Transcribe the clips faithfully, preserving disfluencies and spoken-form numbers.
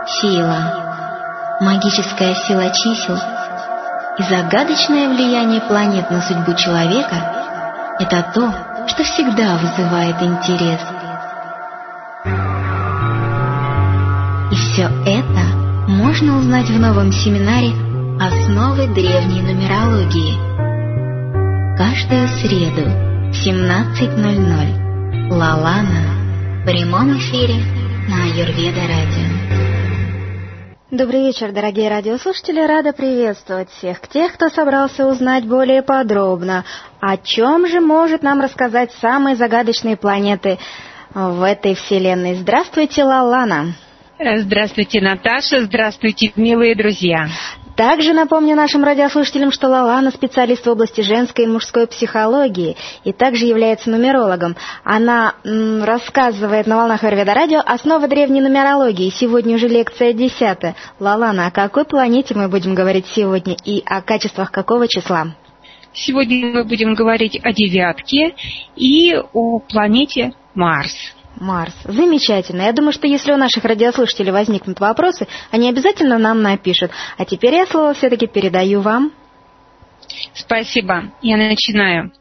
Сила, магическая сила чисел и загадочное влияние планет на судьбу человека – это то, что всегда вызывает интерес. И все это можно узнать в новом семинаре «Основы древней нумерологии». Каждую среду в семнадцать ноль ноль. Лалана в прямом эфире на Аюрведа Радио. Добрый вечер, дорогие радиослушатели. Рада приветствовать всех тех, кто собрался узнать более подробно, о чем же может нам рассказать самые загадочные планеты в этой вселенной. Здравствуйте, Лалана. Здравствуйте, Наташа. Здравствуйте, милые друзья. Также напомню нашим радиослушателям, что Лалана специалист в области женской и мужской психологии и также является нумерологом. Она м, рассказывает на волнах Аюрведа Радио основы древней нумерологии. Сегодня уже лекция десятая. Лалана, о какой планете мы будем говорить сегодня и о качествах какого числа? Сегодня мы будем говорить о девятке и о планете Марс. Марс. Замечательно. Я думаю, что если у наших радиослушателей возникнут вопросы, они обязательно нам напишут. А теперь я слово все-таки передаю вам. Спасибо. Я начинаю.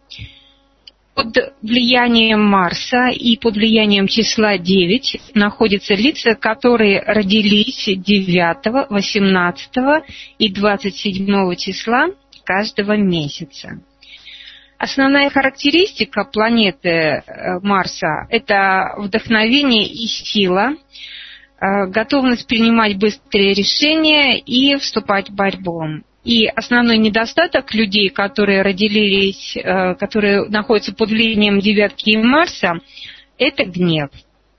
Под влиянием Марса и под влиянием числа девять находятся лица, которые родились девятого, восемнадцатого и двадцать седьмого числа каждого месяца. Основная характеристика планеты Марса – это вдохновение и сила, готовность принимать быстрые решения и вступать в борьбу. И основной недостаток людей, которые родились, которые находятся под влиянием девятки и Марса – это гнев.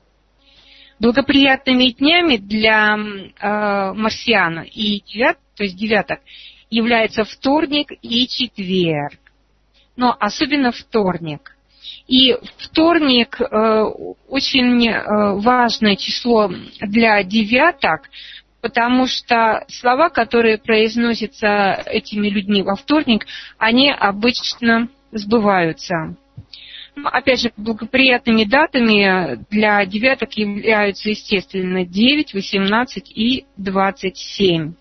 Благоприятными днями для марсиан и девят, то есть девяток являются вторник и четверг. Но особенно вторник. И вторник э, очень э, важное число для девяток, потому что слова, которые произносятся этими людьми во вторник, они обычно сбываются. Но, опять же, благоприятными датами для девяток являются, естественно, девять, восемнадцать и двадцать семь.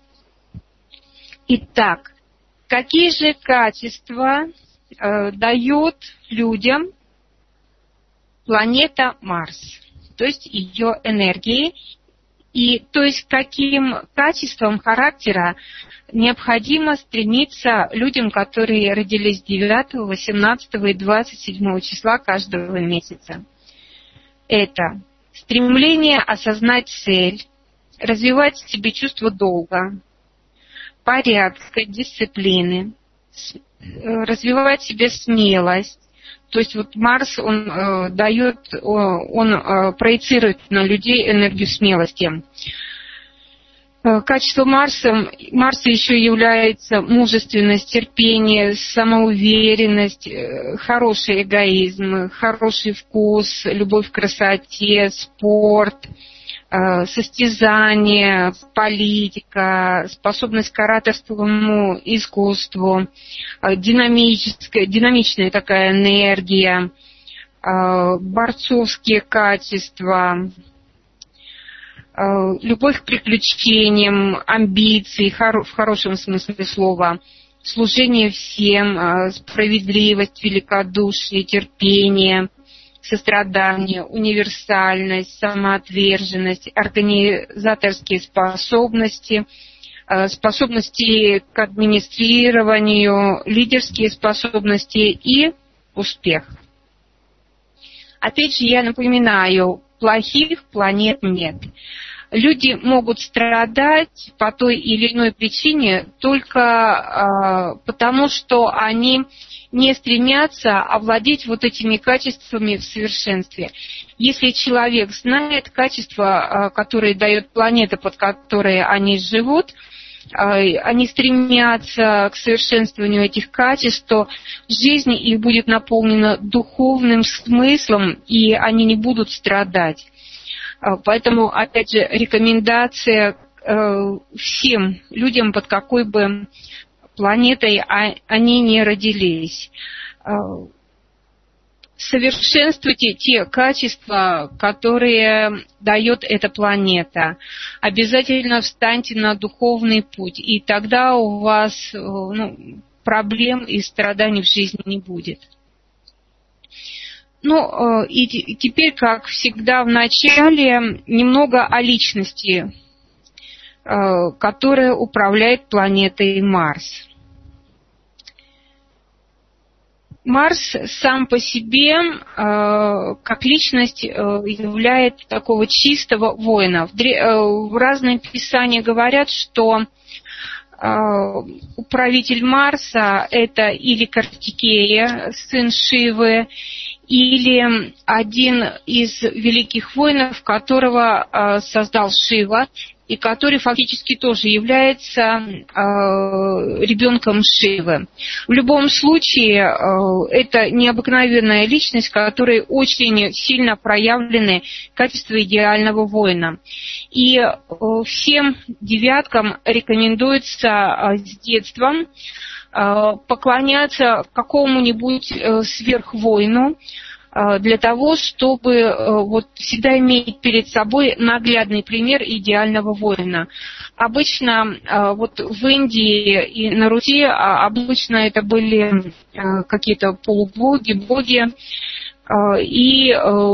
Итак, какие же качества дает людям планета Марс, то есть ее энергии, и то есть каким качеством характера необходимо стремиться людям, которые родились девятого, восемнадцатого и двадцать седьмого числа каждого месяца. Это стремление осознать цель, развивать в себе чувство долга, порядка, дисциплины, развивать в себе смелость. То есть вот Марс, он э, дает, он э, проецирует на людей энергию смелости. Э, качество Марса, Марса еще является мужественность, терпение, самоуверенность, э, хороший эгоизм, хороший вкус, любовь к красоте, спорт, состязание, политика, способность к ораторскому искусству, динамическая, динамичная такая энергия, борцовские качества, любовь к приключениям, амбиции, в хорошем смысле слова, служение всем, справедливость, великодушие, терпение, сострадание, универсальность, самоотверженность, организаторские способности, способности к администрированию, лидерские способности и успех. Опять же, я напоминаю, плохих планет нет. Люди могут страдать по той или иной причине только э, потому, что они не стремятся овладеть вот этими качествами в совершенстве. Если человек знает качества, которые дает планета, под которой они живут, они стремятся к совершенствованию этих качеств, то жизнь их будет наполнена духовным смыслом, и они не будут страдать. Поэтому, опять же, рекомендация всем людям, под какой бы планетой они не родились. совершенствуйте те качества, которые дает эта планета. Обязательно встаньте на духовный путь, и тогда у вас ну, проблем и страданий в жизни не будет. Ну, и теперь, как всегда в начале, немного о личности, которая управляет планетой Марс. Марс сам по себе, э, как личность, э, является такого чистого воина. В, дре, э, в разные писания говорят, что э, управитель Марса – это или Картикея, сын Шивы, или один из великих воинов, которого э, создал Шива, и который фактически тоже является э, ребенком Шивы. В любом случае, э, это необыкновенная личность, в которой очень сильно проявлены качества идеального воина. И э, всем девяткам рекомендуется э, с детства э, поклоняться какому-нибудь э, сверхвоину, для того, чтобы вот всегда иметь перед собой наглядный пример идеального воина. Обычно вот в Индии и на Руси обычно это были какие-то полубоги, боги, и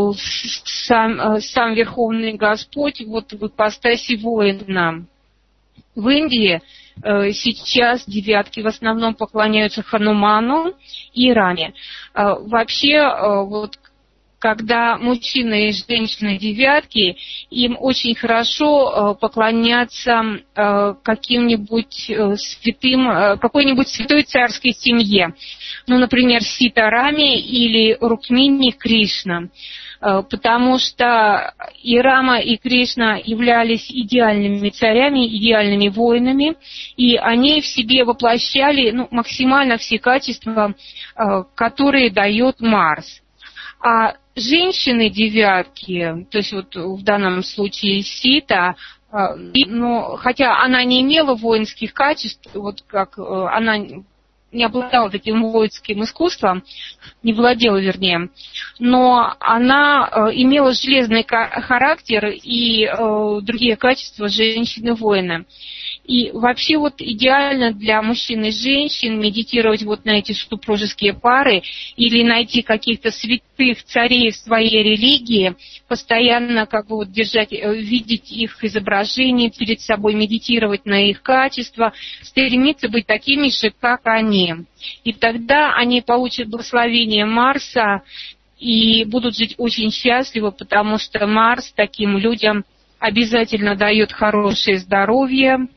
сам, сам Верховный Господь вот в ипостаси воина. В Индии сейчас девятки в основном поклоняются Хануману и Раме. Вообще, вот, когда мужчины и женщины девятки, им очень хорошо поклоняться каким-нибудь святым, какой-нибудь святой царской семье. Ну, например, Сита Раме или Рукмини Кришна. Потому что и Рама, и Кришна являлись идеальными царями, идеальными воинами, и они в себе воплощали ну, максимально все качества, которые дает Марс. А женщины-девятки, то есть вот в данном случае Сита, но, хотя она не имела воинских качеств, вот как она не обладала таким воинским искусством, не владела, вернее, но она э, имела железный характер и э, другие качества женщины-воина. И вообще вот идеально для мужчин и женщин медитировать вот на эти супружеские пары или найти каких-то святых царей в своей религии, постоянно как бы вот держать, видеть их изображения перед собой, медитировать на их качества, стремиться быть такими же, как они. И тогда они получат благословение Марса и будут жить очень счастливо, потому что Марс таким людям обязательно дает хорошее здоровье,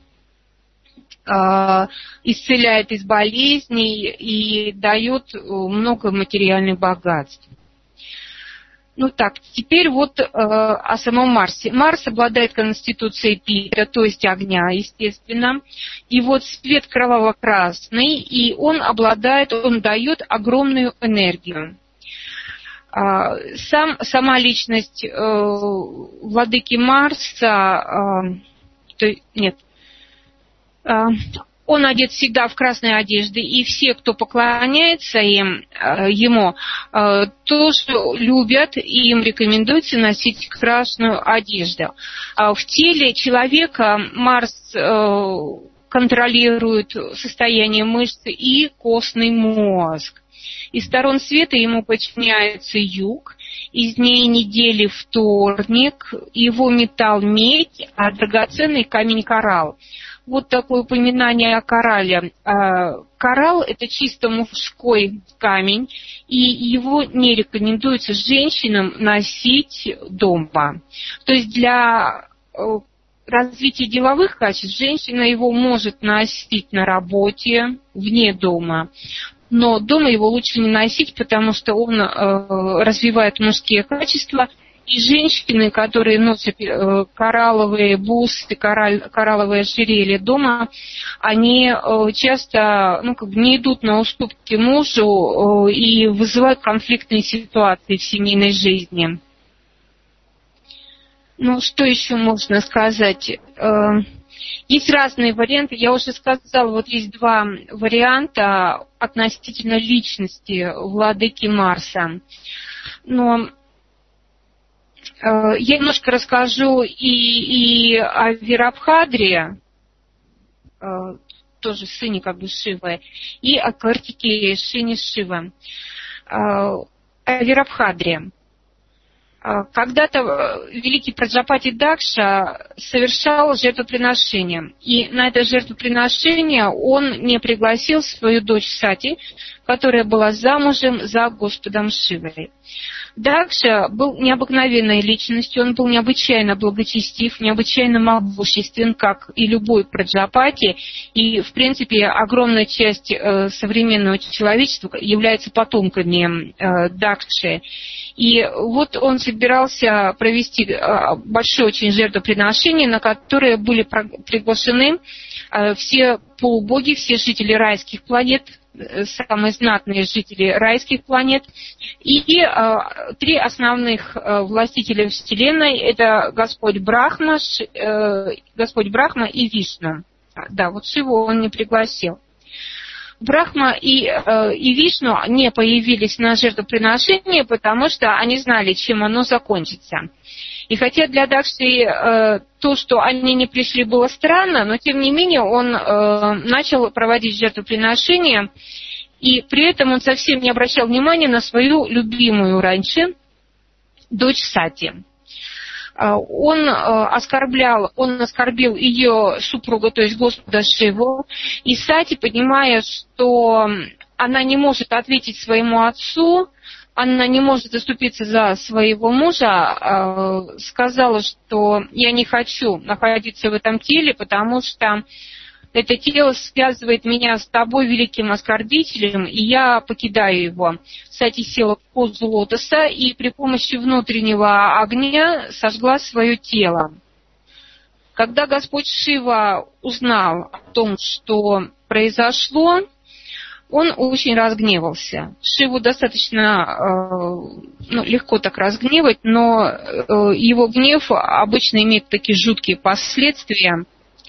исцеляет из болезней и дает много материальных богатств. Ну так, теперь вот э, о самом Марсе. Марс обладает конституцией Пита, то есть огня, естественно. И вот цвет кроваво-красный, и он обладает, он дает огромную энергию. Э, сам, сама личность э, владыки Марса, э, то, нет, он одет всегда в красные одежды, и все, кто поклоняется им, ему, тоже любят, и им рекомендуется носить красную одежду. В теле человека Марс контролирует состояние мышц и костный мозг. Из сторон света ему подчиняется юг, из дней недели вторник, его металл медь, а драгоценный камень коралл. Вот такое упоминание о коралле. Коралл – это чисто мужской камень, и его не рекомендуется женщинам носить дома. То есть для развития деловых качеств женщина его может носить на работе, вне дома. Но дома его лучше не носить, потому что он развивает мужские качества. И женщины, которые носят коралловые бусы, коралловые ожерелья дома, они часто ну, как бы не идут на уступки мужу и вызывают конфликтные ситуации в семейной жизни. Ну, что еще можно сказать? Есть разные варианты. Я уже сказала, вот есть два варианта относительно личности владыки Марса. Но э, я немножко расскажу и, и о Вирабхадре, э, тоже сыне как бы Шивы, и о Картикее, сыне Шивы. Э, о Вирабхадре. Когда-то великий Праджапати Дакша совершал жертвоприношение. И на это жертвоприношение он не пригласил свою дочь Сати, которая была замужем за Господом Шивой. Дакша был необыкновенной личностью, он был необычайно благочестив, необычайно могуществен, как и любой Праджапати. И, в принципе, огромная часть э, современного человечества является потомками э, Дакши. И вот он собирался провести большое очень жертвоприношение, на которое были приглашены все полубоги, все жители райских планет, самые знатные жители райских планет, и три основных властителя Вселенной – это Господь Брахма, Господь Брахма и Вишну. Да, вот Шиву он не пригласил. Брахма и, э, и Вишну не появились на жертвоприношении, потому что они знали, чем оно закончится. И хотя для Дакши э, то, что они не пришли, было странно, но тем не менее он э, начал проводить жертвоприношение, и при этом он совсем не обращал внимания на свою любимую раньше дочь Сати. Он оскорблял, он оскорбил ее супруга, то есть Господа Шиву, и Сати, понимая, что она не может ответить своему отцу, она не может заступиться за своего мужа, сказала, что я не хочу находиться в этом теле, потому что это тело связывает меня с тобой, великим оскорбителем, и я покидаю его. Сати села в позу лотоса и при помощи внутреннего огня сожгла свое тело. Когда Господь Шива узнал о том, что произошло, он очень разгневался. Шиву достаточно э, ну, легко так разгневать, но э, его гнев обычно имеет такие жуткие последствия.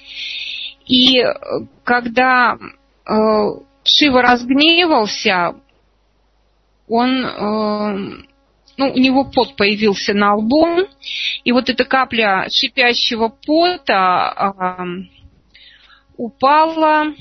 И когда э, Шива разгневался, он, э, ну, у него пот появился на лбу, и вот эта капля шипящего пота э, упала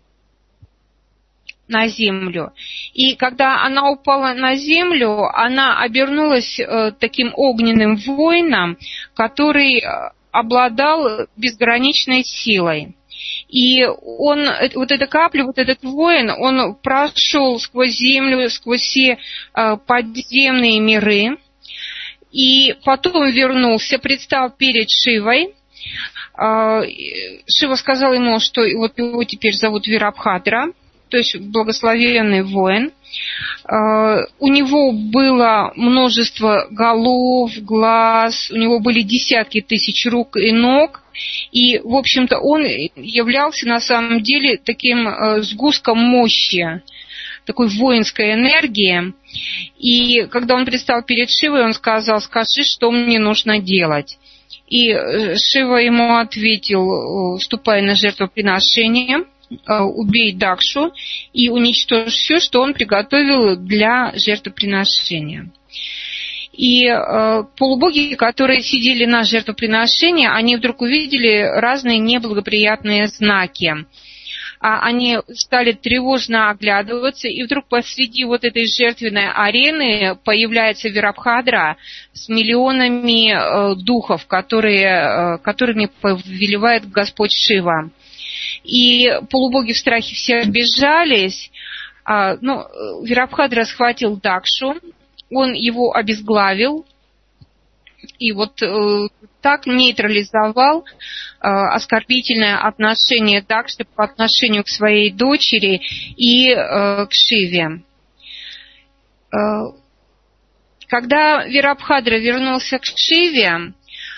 на землю. И когда она упала на землю, она обернулась э, таким огненным воином, который обладал безграничной силой. И он, вот эта капля, вот этот воин, он прошел сквозь землю, сквозь все э, подземные миры, и потом вернулся, предстал перед Шивой. Э, Шива сказал ему, что вот его теперь зовут Вирабхадра, то есть благословенный воин. Uh, у него было множество голов, глаз, у него были десятки тысяч рук и ног, и, в общем-то, он являлся на самом деле таким uh, сгустком мощи, такой воинской энергии. И когда он предстал перед Шивой, он сказал: скажи, что мне нужно делать. И Шива ему ответил: ступай на жертвоприношение, убей Дакшу и уничтожь все, что он приготовил для жертвоприношения. И э, полубоги, которые сидели на жертвоприношении, они вдруг увидели разные неблагоприятные знаки. А они стали тревожно оглядываться, и вдруг посреди вот этой жертвенной арены появляется Вирабхадра с миллионами э, духов, которые, э, которыми повелевает Господь Шива. И полубоги в страхе все разбежались. А, ну, Вирабхадра схватил Дакшу, он его обезглавил и вот э, так нейтрализовал э, оскорбительное отношение Дакши по отношению к своей дочери и э, к Шиве. Э, когда Вирабхадра вернулся к Шиве,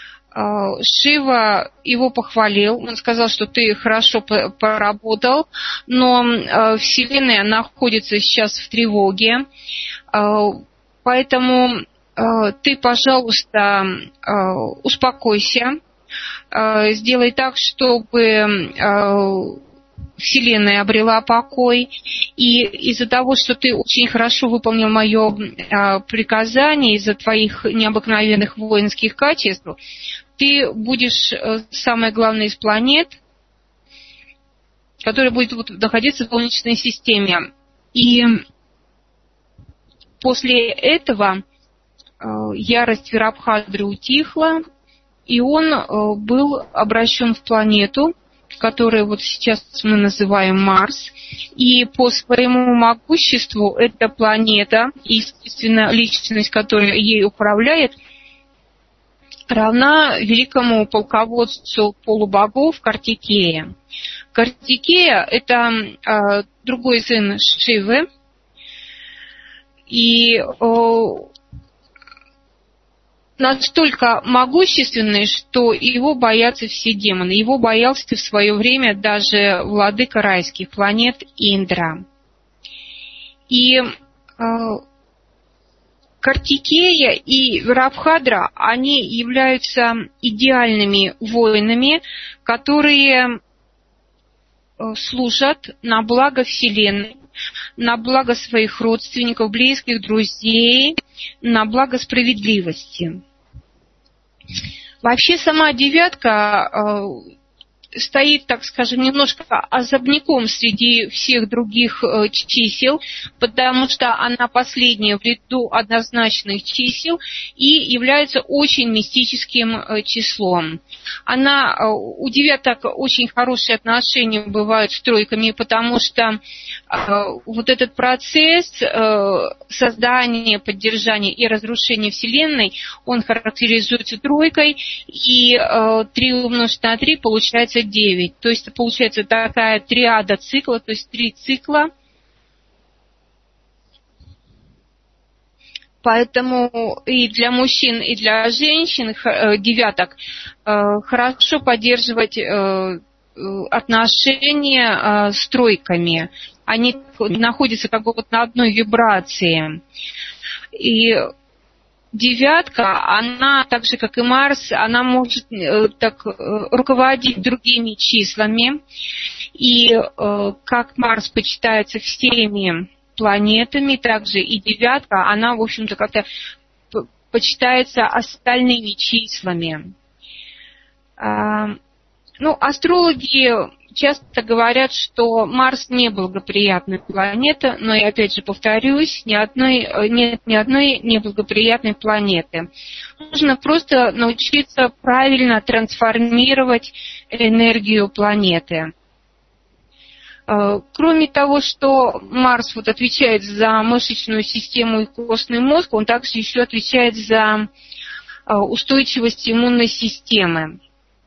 Шива его похвалил, он сказал, что ты хорошо поработал, но Вселенная находится сейчас в тревоге, поэтому ты, пожалуйста, успокойся, э, сделай так, чтобы э, Вселенная обрела покой, и из-за того, что ты очень хорошо выполнил мое э, приказание, из-за твоих необыкновенных воинских качеств, ты будешь э, самой главной из планет, которая будет вот, находиться в Солнечной системе. И после этого э, ярость Вирабхадры утихла, и он э, был обращен в планету, которую вот сейчас мы называем Марс. И по своему могуществу эта планета, естественно, личность, которая ей управляет, равна великому полководцу полубогов Картикея. Картикея – это э, другой сын Шивы, и э, настолько могущественный, что его боятся все демоны. Его боялся в свое время даже владыка райских планет Индра. И э, Картикея и Вирабхадра, они являются идеальными воинами, которые служат на благо Вселенной, на благо своих родственников, близких, друзей, на благо справедливости. Вообще сама девятка э, стоит, так скажем, немножко особняком среди всех других э, чисел, потому что она последняя в ряду однозначных чисел и является очень мистическим э, числом. Она, э, у девяток очень хорошие отношения бывают с тройками, потому что э, вот этот процесс э, создания, поддержания и разрушения Вселенной, он характеризуется тройкой, и э, три умножить на три получается девять. То есть получается такая триада цикла, то есть три цикла. Поэтому и для мужчин, и для женщин э, девяток э, хорошо поддерживать э, отношения э, с тройками. Они находятся как бы вот на одной вибрации. И девятка, она, так же как и Марс, она может э, так э, руководить другими числами. И э, как Марс почитается всеми планетами, также и девятка, она, в общем-то, как-то почитается остальными числами. А, ну, астрологи часто говорят, что Марс не благоприятная планета, но я опять же повторюсь, ни одной, нет ни одной неблагоприятной планеты. Нужно просто научиться правильно трансформировать энергию планеты. Кроме того, что Марс вот отвечает за мышечную систему и костный мозг, он также еще отвечает за устойчивость иммунной системы.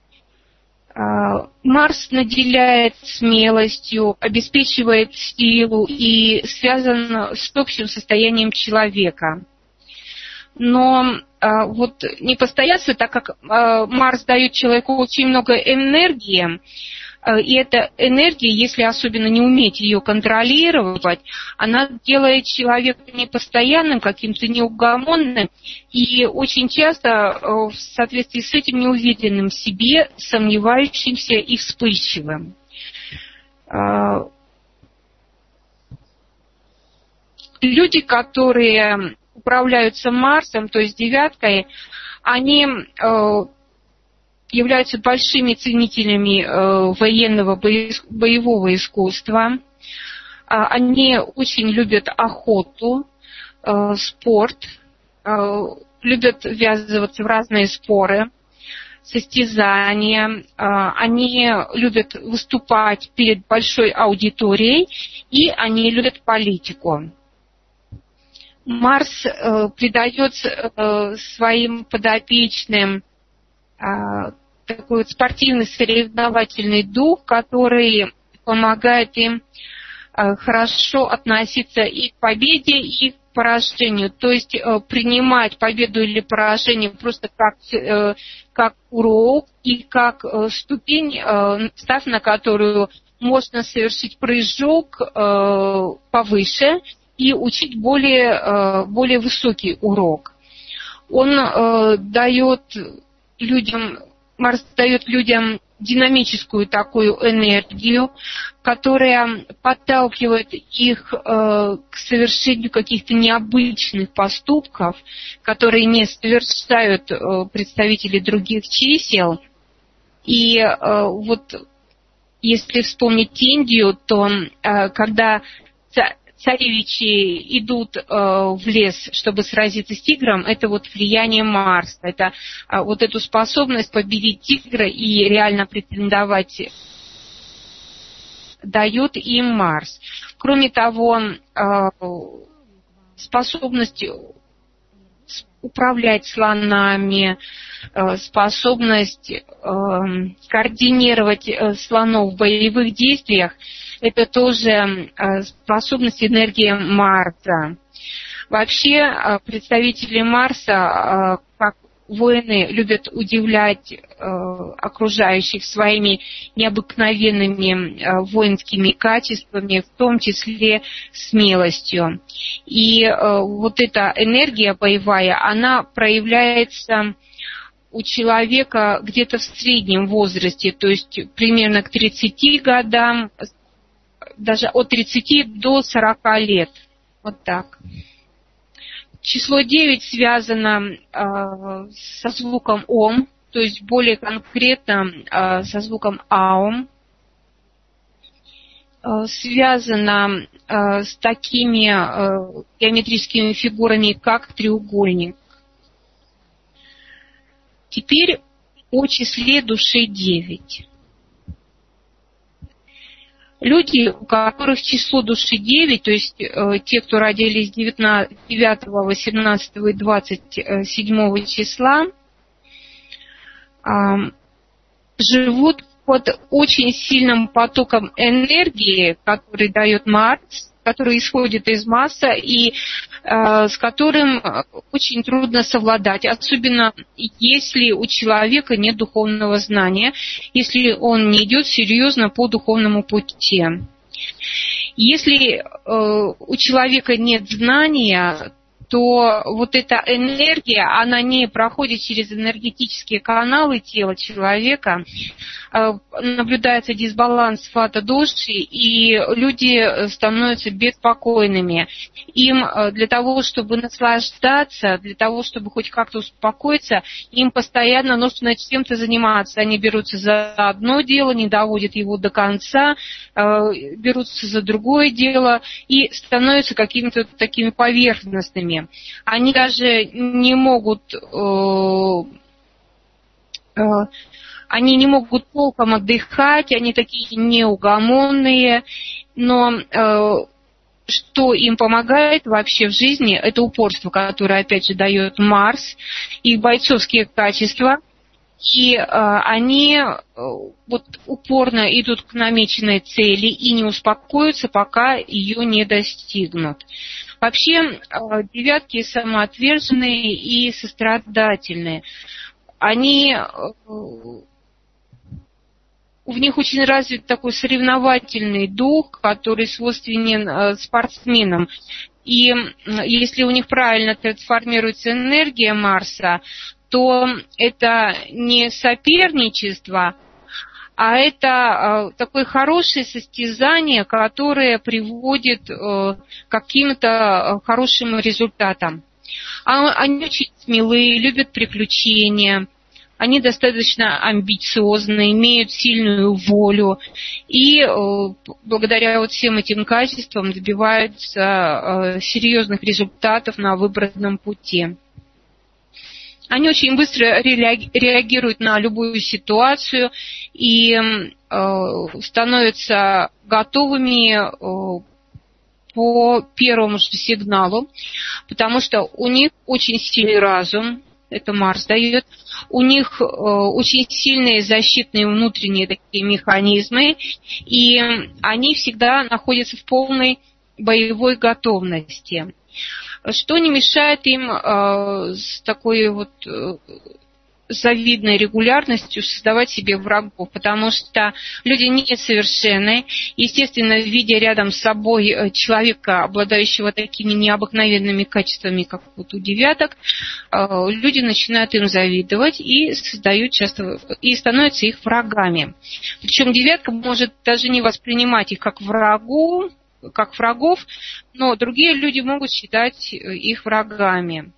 Марс наделяет смелостью, обеспечивает силу и связан с общим состоянием человека. Но вот не постоянство, так как Марс дает человеку очень много энергии, и эта энергия, если особенно не уметь ее контролировать, она делает человека непостоянным, каким-то неугомонным и очень часто в соответствии с этим неуверенным в себе, сомневающимся и вспыльчивым. Люди, которые управляются Марсом, то есть девяткой, они являются большими ценителями э, военного боевого искусства. А, они очень любят охоту, э, спорт, э, любят ввязываться в разные споры, состязания. Э, они любят выступать перед большой аудиторией, и они любят политику. Марс э, придает э, своим подопечным такой вот спортивный соревновательный дух, который помогает им хорошо относиться и к победе, и к поражению. То есть принимать победу или поражение просто как, как урок и как ступень, став на которую можно совершить прыжок повыше и учить более, более высокий урок. Он дает людям Марс дает людям динамическую такую энергию, которая подталкивает их э, к совершению каких-то необычных поступков, которые не совершают э, представители других чисел. И э, вот если вспомнить Индию, то э, когда царевичи идут э, в лес, чтобы сразиться с тигром, это вот влияние Марса. Это э, вот эту способность победить тигра и реально претендовать дает им Марс. Кроме того, э, способность управлять слонами, э, способность э, координировать э, слонов в боевых действиях, это тоже э, способность энергии Марса. Вообще представители Марса, э, как воины, любят удивлять э, окружающих своими необыкновенными э, воинскими качествами, в том числе смелостью. И э, вот эта энергия боевая, она проявляется у человека где-то в среднем возрасте, то есть примерно к тридцати годам, даже от тридцати до сорока лет. Вот так. Число девять связано э, со звуком Ом, то есть более конкретно э, со звуком Аум. Э, связано э, с такими э, геометрическими фигурами, как треугольник. Теперь о числе души девять. Люди, у которых число души девять, то есть э, те, кто родились девятого, восемнадцатого и двадцать седьмого числа, э, живут под очень сильным потоком энергии, который дает Марс, который исходит из Марса и э, с которым очень трудно совладать, особенно если у человека нет духовного знания, если он не идет серьезно по духовному пути. Если э, у человека нет знания, то вот эта энергия, она не проходит через энергетические каналы тела человека, наблюдается дисбаланс фата-доши, и люди становятся беспокойными. Им для того, чтобы наслаждаться, для того, чтобы хоть как-то успокоиться, им постоянно нужно чем-то заниматься. Они берутся за одно дело, не доводят его до конца, берутся за другое дело и становятся какими-то такими поверхностными. Они даже не могут... Они не могут толком отдыхать, они такие неугомонные, но э, что им помогает вообще в жизни, это упорство, которое, опять же, дает Марс, их бойцовские качества, и э, они э, вот упорно идут к намеченной цели и не успокоятся, пока ее не достигнут. Вообще, э, девятки самоотверженные и сострадательные. Они... Э, В них очень развит такой соревновательный дух, который свойственен спортсменам. И если у них правильно трансформируется энергия Марса, то это не соперничество, а это такое хорошее состязание, которое приводит к каким-то хорошим результатам. Они очень смелые, любят приключения. Они достаточно амбициозны, имеют сильную волю и э, благодаря вот всем этим качествам добиваются э, серьезных результатов на выбранном пути. Они очень быстро реагируют на любую ситуацию и э, становятся готовыми э, по первому же сигналу, потому что у них очень сильный разум. Это Марс дает. У них э, очень сильные защитные внутренние такие механизмы, и они всегда находятся в полной боевой готовности. Что не мешает им э, с такой вот э, с завидной регулярностью создавать себе врагов, потому что люди несовершенны. Естественно, видя рядом с собой человека, обладающего такими необыкновенными качествами, как вот у девяток, люди начинают им завидовать и создают часто и становятся их врагами. Причем девятка может даже не воспринимать их как врагу, как врагов, но другие люди могут считать их врагами.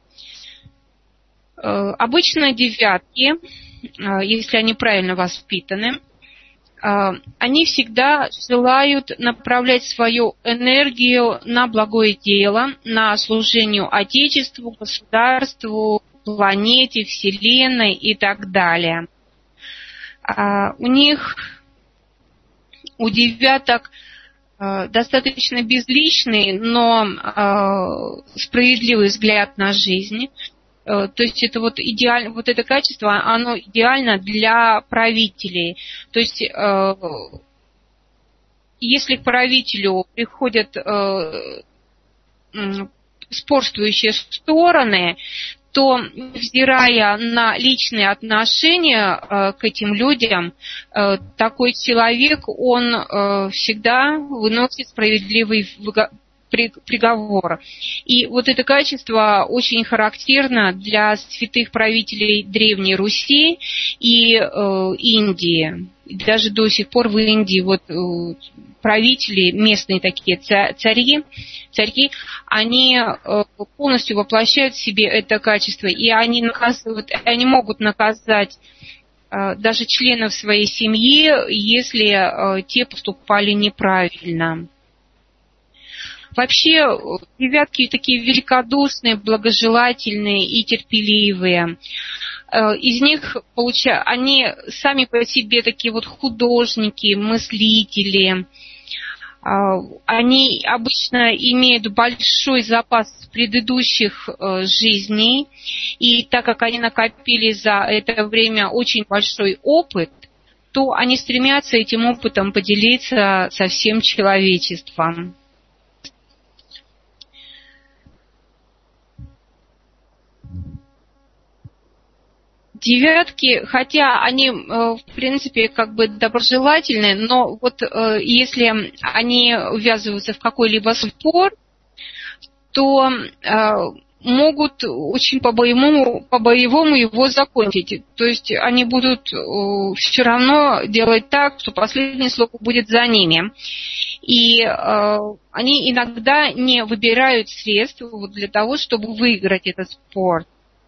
Обычно девятки, если они правильно воспитаны, они всегда желают направлять свою энергию на благое дело, на служение Отечеству, государству, планете, Вселенной и так далее. У них, у девяток, достаточно безличный, но справедливый взгляд на жизнь. То есть это вот идеально, вот это качество, оно идеально для правителей. То есть э, если к правителю приходят э, спорствующие стороны, то, взирая на личные отношения э, к этим людям, э, такой человек, он э, всегда выносит справедливый приговор. И вот это качество очень характерно для святых правителей Древней Руси и э, Индии. Даже до сих пор в Индии вот э, правители, местные такие цари, цари, они э, полностью воплощают в себе это качество, и они, наказывают, они могут наказать э, даже членов своей семьи, если э, те поступали неправильно. Вообще, девятки такие великодушные, благожелательные и терпеливые. Из них, получается, они сами по себе такие вот художники, мыслители. Они обычно имеют большой запас предыдущих жизней. И так как они накопили за это время очень большой опыт, то они стремятся этим опытом поделиться со всем человечеством. Девятки, хотя они, в принципе, как бы доброжелательны, но вот если они ввязываются в какой-либо спор, то могут очень по-боевому, по-боевому его закончить. То есть они будут все равно делать так, что последнее слово будет за ними. И они иногда не выбирают средств для того, чтобы выиграть этот спор.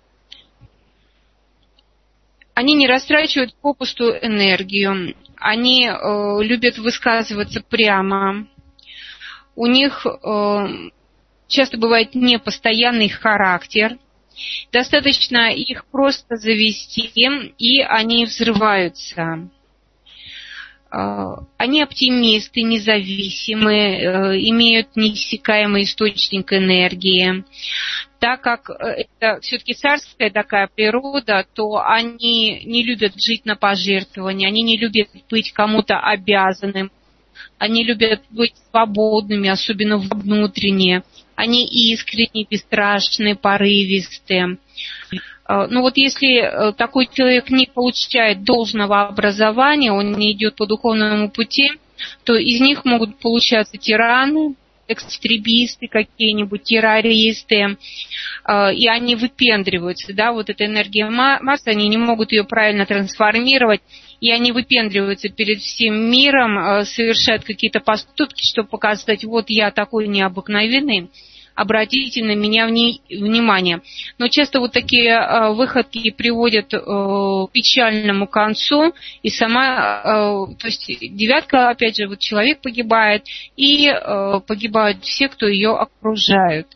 Они не растрачивают попусту энергию, они э, любят высказываться прямо. У них э, часто бывает непостоянный характер. Достаточно их просто завести, и они взрываются. Э, они оптимисты, независимые, э, имеют неиссякаемый источник энергии. Так как это все-таки царская такая природа, то они не любят жить на пожертвования, они не любят быть кому-то обязанным, они любят быть свободными, особенно внутренне. Они искренне, бесстрашные, порывистые. Ну вот если такой человек не получает должного образования, он не идет по духовному пути, то из них могут получаться тираны, экстребисты какие-нибудь, террористы, и они выпендриваются, да, вот эта энергия Марса, они не могут ее правильно трансформировать, и они выпендриваются перед всем миром, совершают какие-то поступки, чтобы показать, вот я такой необыкновенный, обратите на меня внимание. Но часто вот такие выходки приводят к печальному концу, и сама, то есть девятка, опять же, вот человек погибает, и погибают все, кто ее окружают.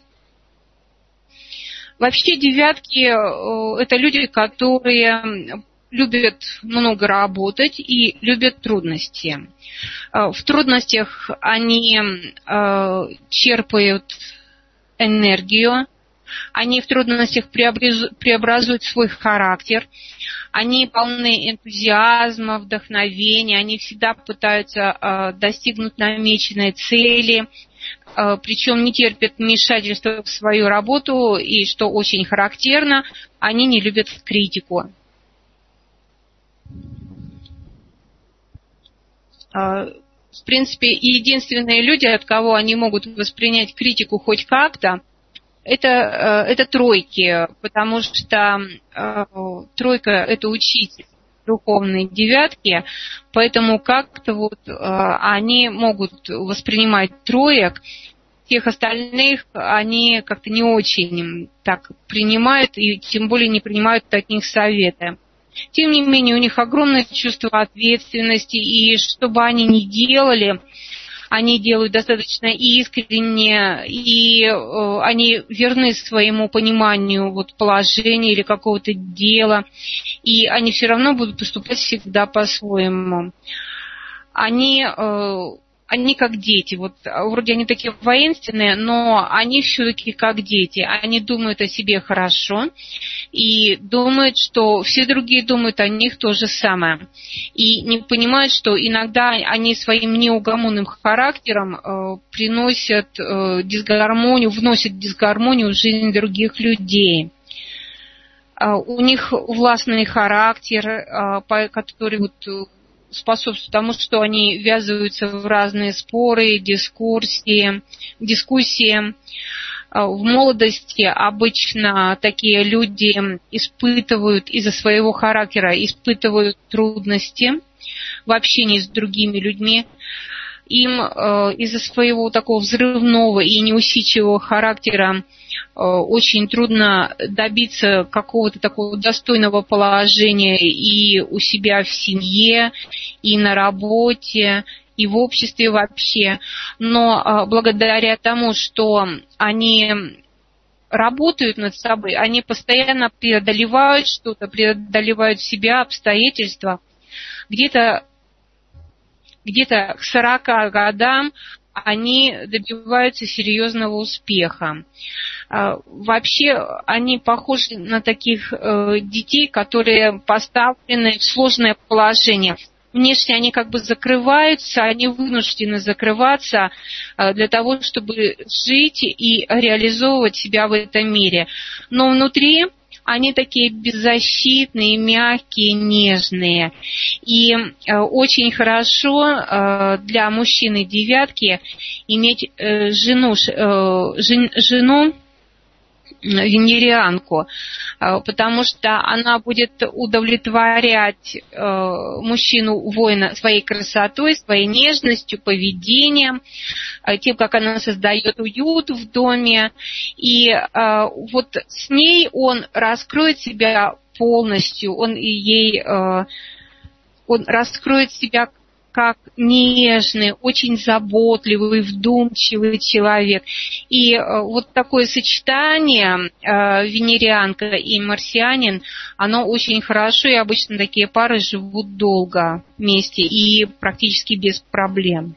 Вообще девятки – это люди, которые любят много работать и любят трудности. В трудностях они черпают энергию, они в трудностях преобразуют свой характер, они полны энтузиазма, вдохновения, они всегда пытаются достигнуть намеченной цели, причем не терпят вмешательства в свою работу, и, что очень характерно, они не любят критику. В принципе, единственные люди, от кого они могут воспринять критику хоть как-то, это, это тройки, потому что тройка – это учитель духовной девятки, поэтому как-то вот они могут воспринимать троек, тех остальных они как-то не очень так принимают, и тем более не принимают от них советы. Тем не менее, у них огромное чувство ответственности, и что бы они ни делали, они делают достаточно искренне, и э, они верны своему пониманию вот, положения или какого-то дела, и они все равно будут поступать всегда по-своему. Они... Э, Они как дети, вот вроде они такие воинственные, но они все-таки как дети. Они думают о себе хорошо и думают, что все другие думают о них то же самое. И не понимают, что иногда они своим неугомонным характером э, приносят э, дисгармонию, вносят дисгармонию в жизнь других людей. Э, у них властный характер, э, который вот способствует тому, что они ввязываются в разные споры, дискуссии, дискуссии. В молодости обычно такие люди испытывают из-за своего характера, испытывают трудности в общении с другими людьми. Им э, из-за своего такого взрывного и неусидчивого характера э, очень трудно добиться какого-то такого достойного положения и у себя в семье, и на работе, и в обществе вообще. Но э, благодаря тому, что они работают над собой, они постоянно преодолевают что-то, преодолевают себя, обстоятельства, где-то где-то к сорока годам они добиваются серьезного успеха. Вообще они похожи на таких детей, которые поставлены в сложное положение. Внешне они как бы закрываются, они вынуждены закрываться для того, чтобы жить и реализовывать себя в этом мире. Но внутри они такие беззащитные, мягкие, нежные. И э, очень хорошо э, для мужчины девятки иметь э, жену, э, жен, жену венерианку, э, потому что она будет удовлетворять э, мужчину-воина своей красотой, своей нежностью, поведением, э, тем, как она создает уют в доме. И э, вот с ней он раскроет себя полностью, он ей э, он раскроет себя как нежный, очень заботливый, вдумчивый человек. И э, вот такое сочетание э, венерианка и марсианин, оно очень хорошо, и обычно такие пары живут долго вместе и практически без проблем.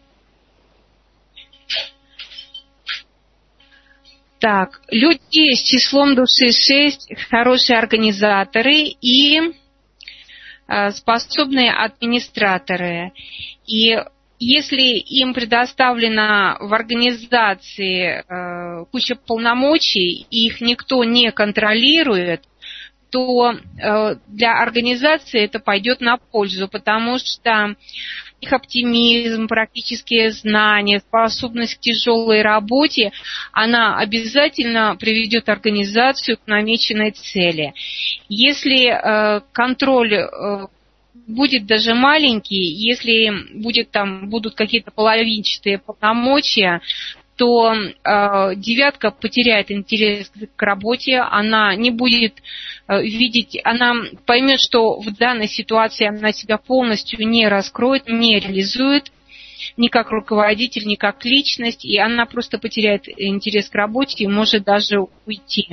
Так, люди с числом души шесть хорошие организаторы и способные администраторы. И если им предоставлена в организации э, куча полномочий, и их никто не контролирует, то э, для организации это пойдет на пользу, потому что их оптимизм, практические знания, способность к тяжелой работе, она обязательно приведет организацию к намеченной цели. Если э, контроль э, будет даже маленький, если будет, там, будут какие-то половинчатые полномочия, то э, девятка потеряет интерес к работе, она не будет э, видеть, она поймет, что в данной ситуации она себя полностью не раскроет, не реализует ни как руководитель, ни как личность, и она просто потеряет интерес к работе и может даже уйти.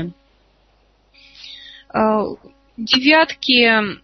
Э, девятки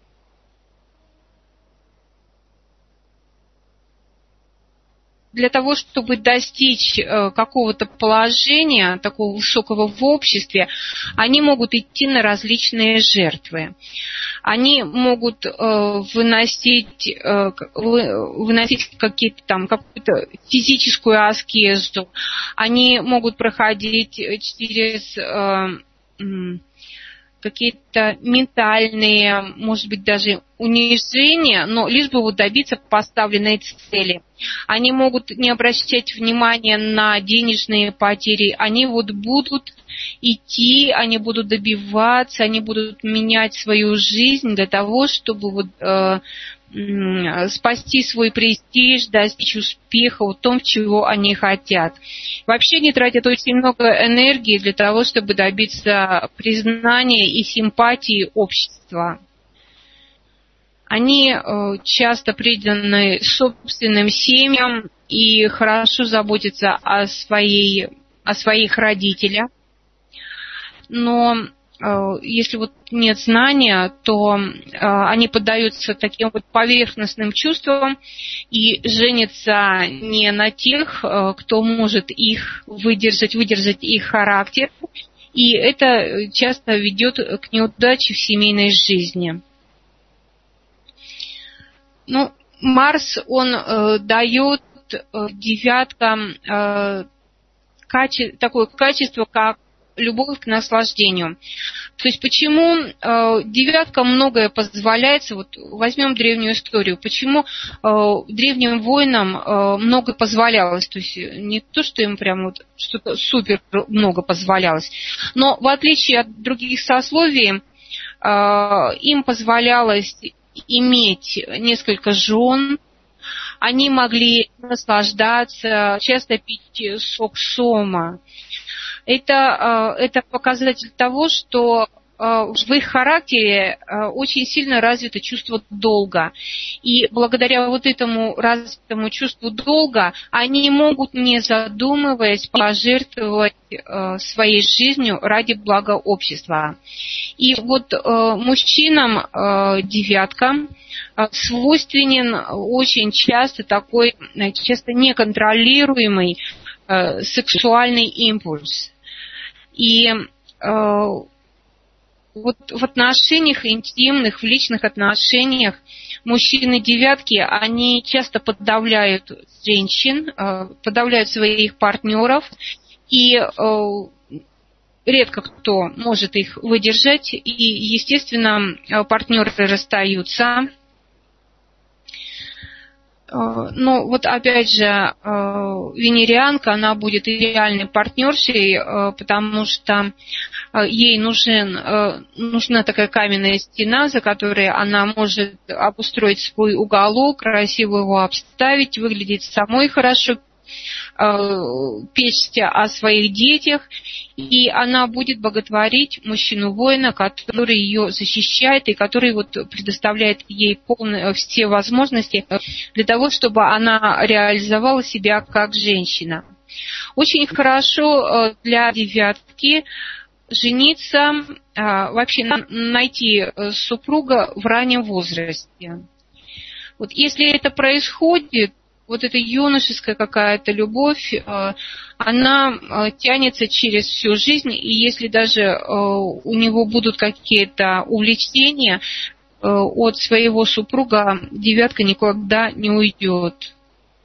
для того, чтобы достичь э, какого-то положения, такого высокого в обществе, они могут идти на различные жертвы. Они могут э, выносить, э, выносить какие-то там, какую-то физическую аскезу. Они могут проходить через... Э, какие-то ментальные, может быть, даже унижения, но лишь бы вот добиться поставленной цели. Они могут не обращать внимания на денежные потери, они вот будут идти, они будут добиваться, они будут менять свою жизнь для того, чтобы вот, э, спасти свой престиж, достичь успеха в том, чего они хотят. Вообще они тратят очень много энергии для того, чтобы добиться признания и симпатии общества. Они э, часто преданы собственным семьям и хорошо заботятся о, своей, о своих родителях. Но если вот нет знания, то э, они поддаются таким вот поверхностным чувствам и женятся не на тех, э, кто может их выдержать, выдержать их характер, и это часто ведет к неудаче в семейной жизни. Ну, Марс, он э, дает э, девяткам э, каче- такое качество, как любовь к наслаждению. То есть почему э, девяткам многое позволяется, вот возьмем древнюю историю, почему э, древним воинам э, многое позволялось, то есть не то, что им прям вот что-то супер много позволялось, но в отличие от других сословий, э, им позволялось иметь несколько жен, они могли наслаждаться, часто пить сок сома. Это, это показатель того, что в их характере очень сильно развито чувство долга. И благодаря вот этому развитому чувству долга они могут, не задумываясь, пожертвовать своей жизнью ради блага общества. И вот мужчинам девяткам свойственен очень часто такой, часто неконтролируемый сексуальный импульс. И э, вот в отношениях интимных, в личных отношениях мужчины девятки, они часто подавляют женщин, э, подавляют своих партнеров, и э, редко кто может их выдержать, и, естественно, партнеры расстаются. Но вот опять же, венерианка, она будет идеальной партнершей, потому что ей нужен, нужна такая каменная стена, за которой она может обустроить свой уголок, красиво его обставить, выглядеть самой хорошо, печься о своих детях, и она будет боготворить мужчину-воина, который ее защищает и который вот предоставляет ей полные, все возможности для того, чтобы она реализовала себя как женщина. Очень хорошо для девятки жениться, вообще найти супруга в раннем возрасте. Вот если это происходит, вот эта юношеская какая-то любовь, она тянется через всю жизнь, и если даже у него будут какие-то увлечения, от своего супруга девятка никогда не уйдет.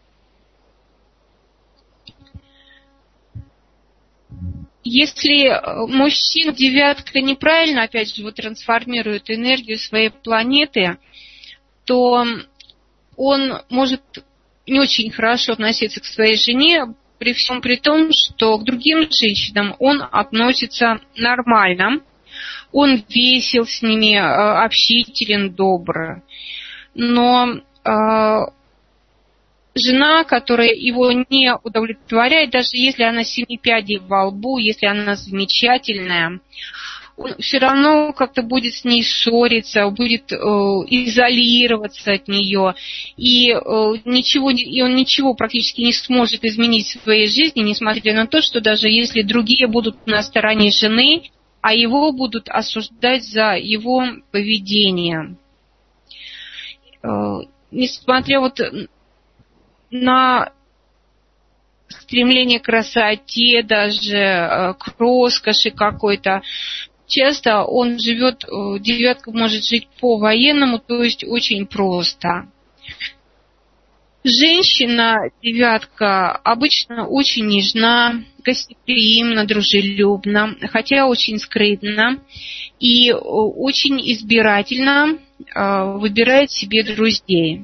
Если мужчина девятка неправильно, опять же, вот трансформирует энергию своей планеты, то он может не очень хорошо относиться к своей жене, при всем при том, что к другим женщинам он относится нормально, он весел с ними, общителен, добр. Но э, жена, которая его не удовлетворяет, даже если она семи пядей во лбу, если она замечательная, он все равно как-то будет с ней ссориться, будет э, изолироваться от нее, и, э, ничего, и он ничего практически не сможет изменить в своей жизни, несмотря на то, что даже если другие будут на стороне жены, а его будут осуждать за его поведение. Э, несмотря вот на стремление к красоте, даже э, к роскоши какой-то, часто он живет, девятка может жить по-военному, то есть очень просто. Женщина, девятка, обычно очень нежна, гостеприимна, дружелюбна, хотя очень скрытна и очень избирательно выбирает себе друзей.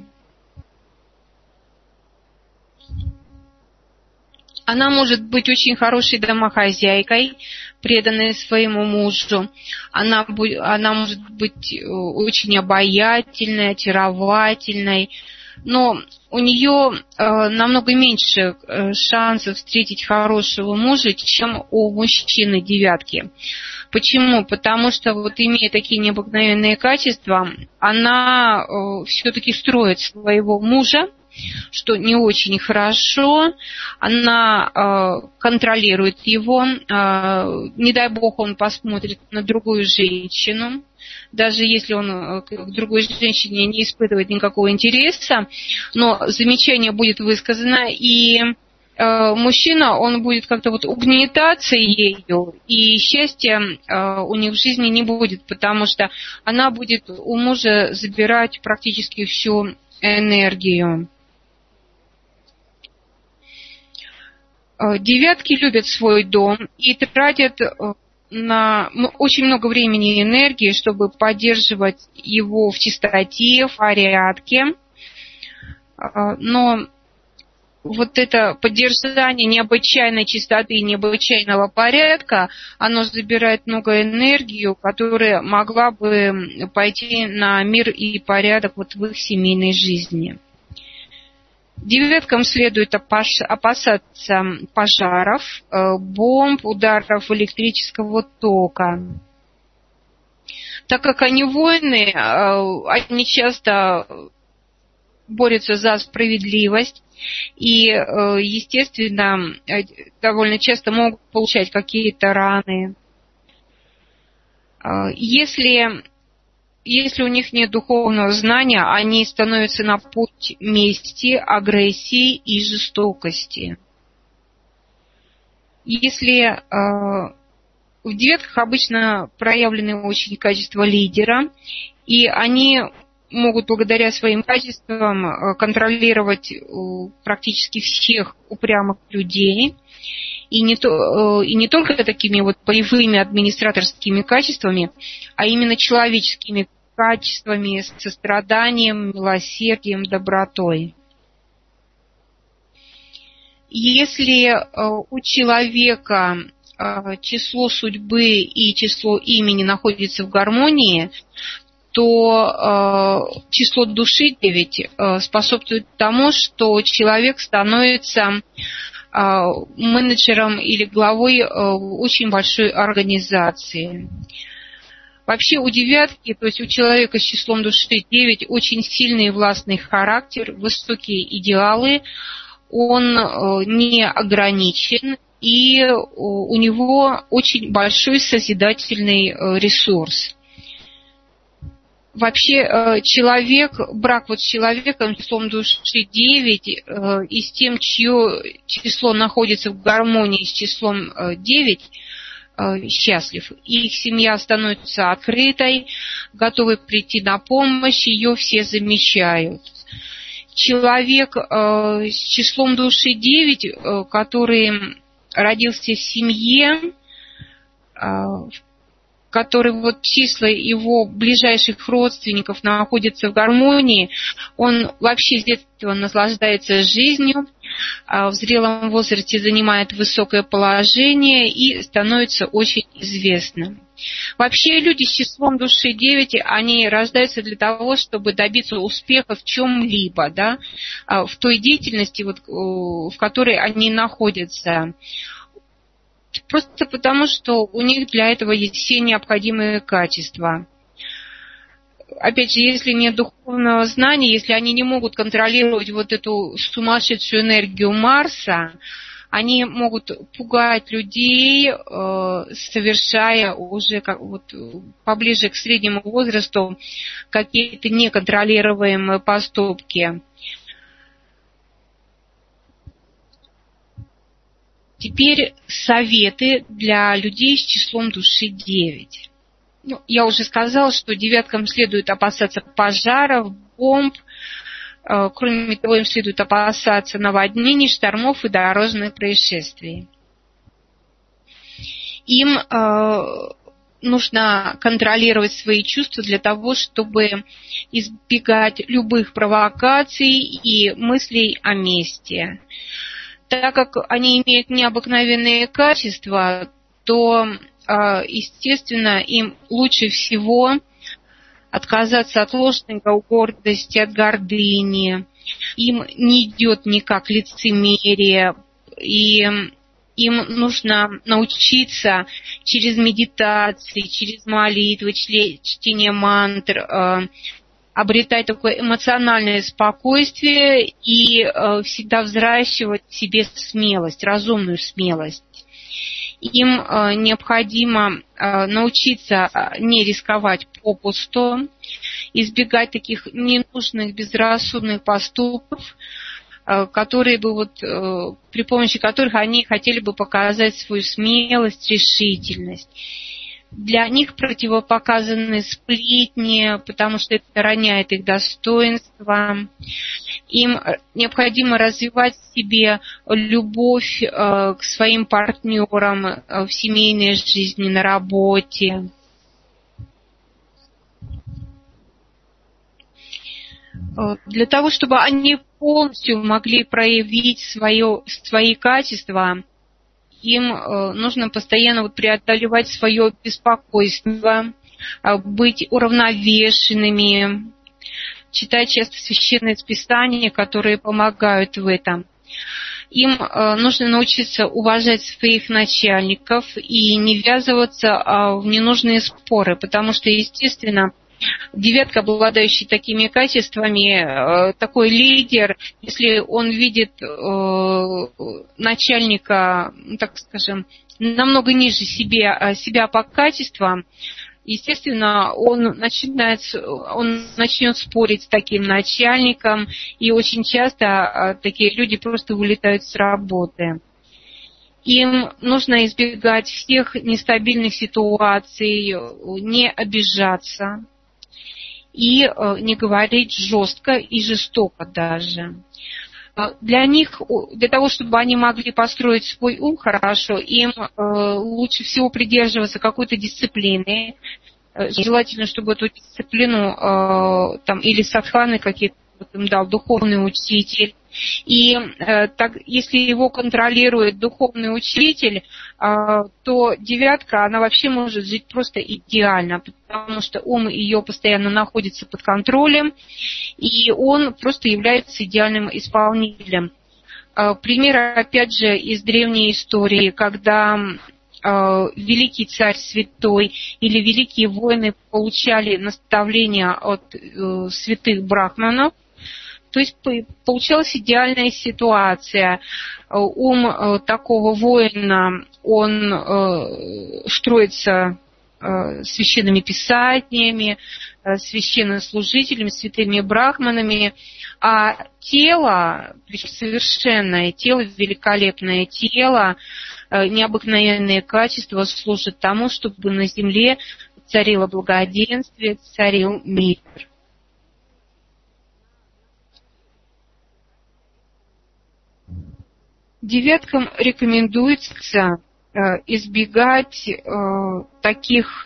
Она может быть очень хорошей домохозяйкой, преданной своему мужу. Она, она может быть очень обаятельной, очаровательной, но у нее э, намного меньше э, шансов встретить хорошего мужа, чем у мужчины девятки. Почему? Потому что, вот имея такие необыкновенные качества, она э, все-таки строит своего мужа, что не очень хорошо. Она э, контролирует его. Э, не дай бог он посмотрит на другую женщину. Даже если он к другой женщине не испытывает никакого интереса, но замечание будет высказано, и э, мужчина, он будет как-то вот угнетаться ею, и счастья э, у них в жизни не будет, потому что она будет у мужа забирать практически всю энергию. Девятки любят свой дом и тратят на очень много времени и энергии, чтобы поддерживать его в чистоте, в порядке. Но вот это поддержание необычайной чистоты и необычайного порядка, оно забирает много энергии, которая могла бы пойти на мир и порядок вот в их семейной жизни. Девяткам следует опасаться пожаров, бомб, ударов электрического тока. Так как они воины, они часто борются за справедливость и, естественно, довольно часто могут получать какие-то раны. Если... Если у них нет духовного знания, они становятся на путь мести, агрессии и жестокости. Если э, в девятках обычно проявлены очень качества лидера, и они могут благодаря своим качествам контролировать э, практически всех упрямых людей, и не, то, и не только такими вот боевыми администраторскими качествами, а именно человеческими качествами, состраданием, милосердием, добротой. Если у человека число судьбы и число имени находится в гармонии, то э, число души девять э, способствует тому, что человек становится менеджером или главой очень большой организации. Вообще у девятки, то есть у человека с числом души девять, очень сильный и властный характер, высокие идеалы, он не ограничен, и у него очень большой созидательный ресурс. Вообще человек, брак вот с человеком с числом души девять и с тем, чье число находится в гармонии с числом девять, счастлив. И их семья становится открытой, готовы прийти на помощь, ее все замечают. Человек с числом души девять, который родился в семье, в который вот числа его ближайших родственников находятся в гармонии, он вообще с детства наслаждается жизнью, в зрелом возрасте занимает высокое положение и становится очень известным. Вообще люди с числом души девять, они рождаются для того, чтобы добиться успеха в чем-либо, да, в той деятельности, вот, в которой они находятся. Просто потому, что у них для этого есть все необходимые качества. Опять же, если нет духовного знания, если они не могут контролировать вот эту сумасшедшую энергию Марса, они могут пугать людей, совершая уже как, вот, поближе к среднему возрасту какие-то неконтролируемые поступки. Теперь советы для людей с числом души девять. Ну, я уже сказала, что девяткам следует опасаться пожаров, бомб, Кроме того, им следует опасаться наводнений, штормов и дорожных происшествий. Им нужно контролировать свои чувства для того, чтобы избегать любых провокаций и мыслей о мести. Так как они имеют необыкновенные качества, то, естественно, им лучше всего отказаться от ложной гордости, от гордыни. Им не идет никак лицемерие, и им нужно научиться через медитации, через молитвы, чтение мантр, обретать такое эмоциональное спокойствие и всегда взращивать в себе смелость, разумную смелость. Им необходимо научиться не рисковать попусту, избегать таких ненужных, безрассудных поступков, которые бы вот, при помощи которых они хотели бы показать свою смелость, решительность. Для них противопоказаны сплетни, потому что это роняет их достоинство. Им необходимо развивать в себе любовь к своим партнерам в семейной жизни, на работе. Для того, чтобы они полностью могли проявить свое, свои качества, им нужно постоянно вот преодолевать свое беспокойство, быть уравновешенными, читать часто священные писания, которые помогают в этом. Им нужно научиться уважать своих начальников и не ввязываться в ненужные споры, потому что, естественно, девятка, обладающий такими качествами, такой лидер, если он видит начальника, так скажем, намного ниже себе, себя по качествам, естественно, он начинает, он начнет спорить с таким начальником, и очень часто такие люди просто вылетают с работы. Им нужно избегать всех нестабильных ситуаций, не обижаться и не говорить жестко и жестоко даже. Для них, для того, чтобы они могли построить свой ум хорошо, им лучше всего придерживаться какой-то дисциплины. Желательно, чтобы эту дисциплину там, или садханы какие-то им дал духовный учитель. И э, так, если его контролирует духовный учитель, э, то девятка, она вообще может жить просто идеально, потому что ум ее постоянно находится под контролем, и он просто является идеальным исполнителем. Э, пример, опять же, из древней истории, когда э, великий царь святой или великие воины получали наставления от э, святых брахманов. То есть получалась идеальная ситуация. Ум такого воина, он строится священными писаниями, священнослужителями, святыми брахманами, а тело, совершенное тело, великолепное тело, необыкновенные качества служат тому, чтобы на земле царило благоденствие, царил мир. Девяткам рекомендуется э, избегать э, таких,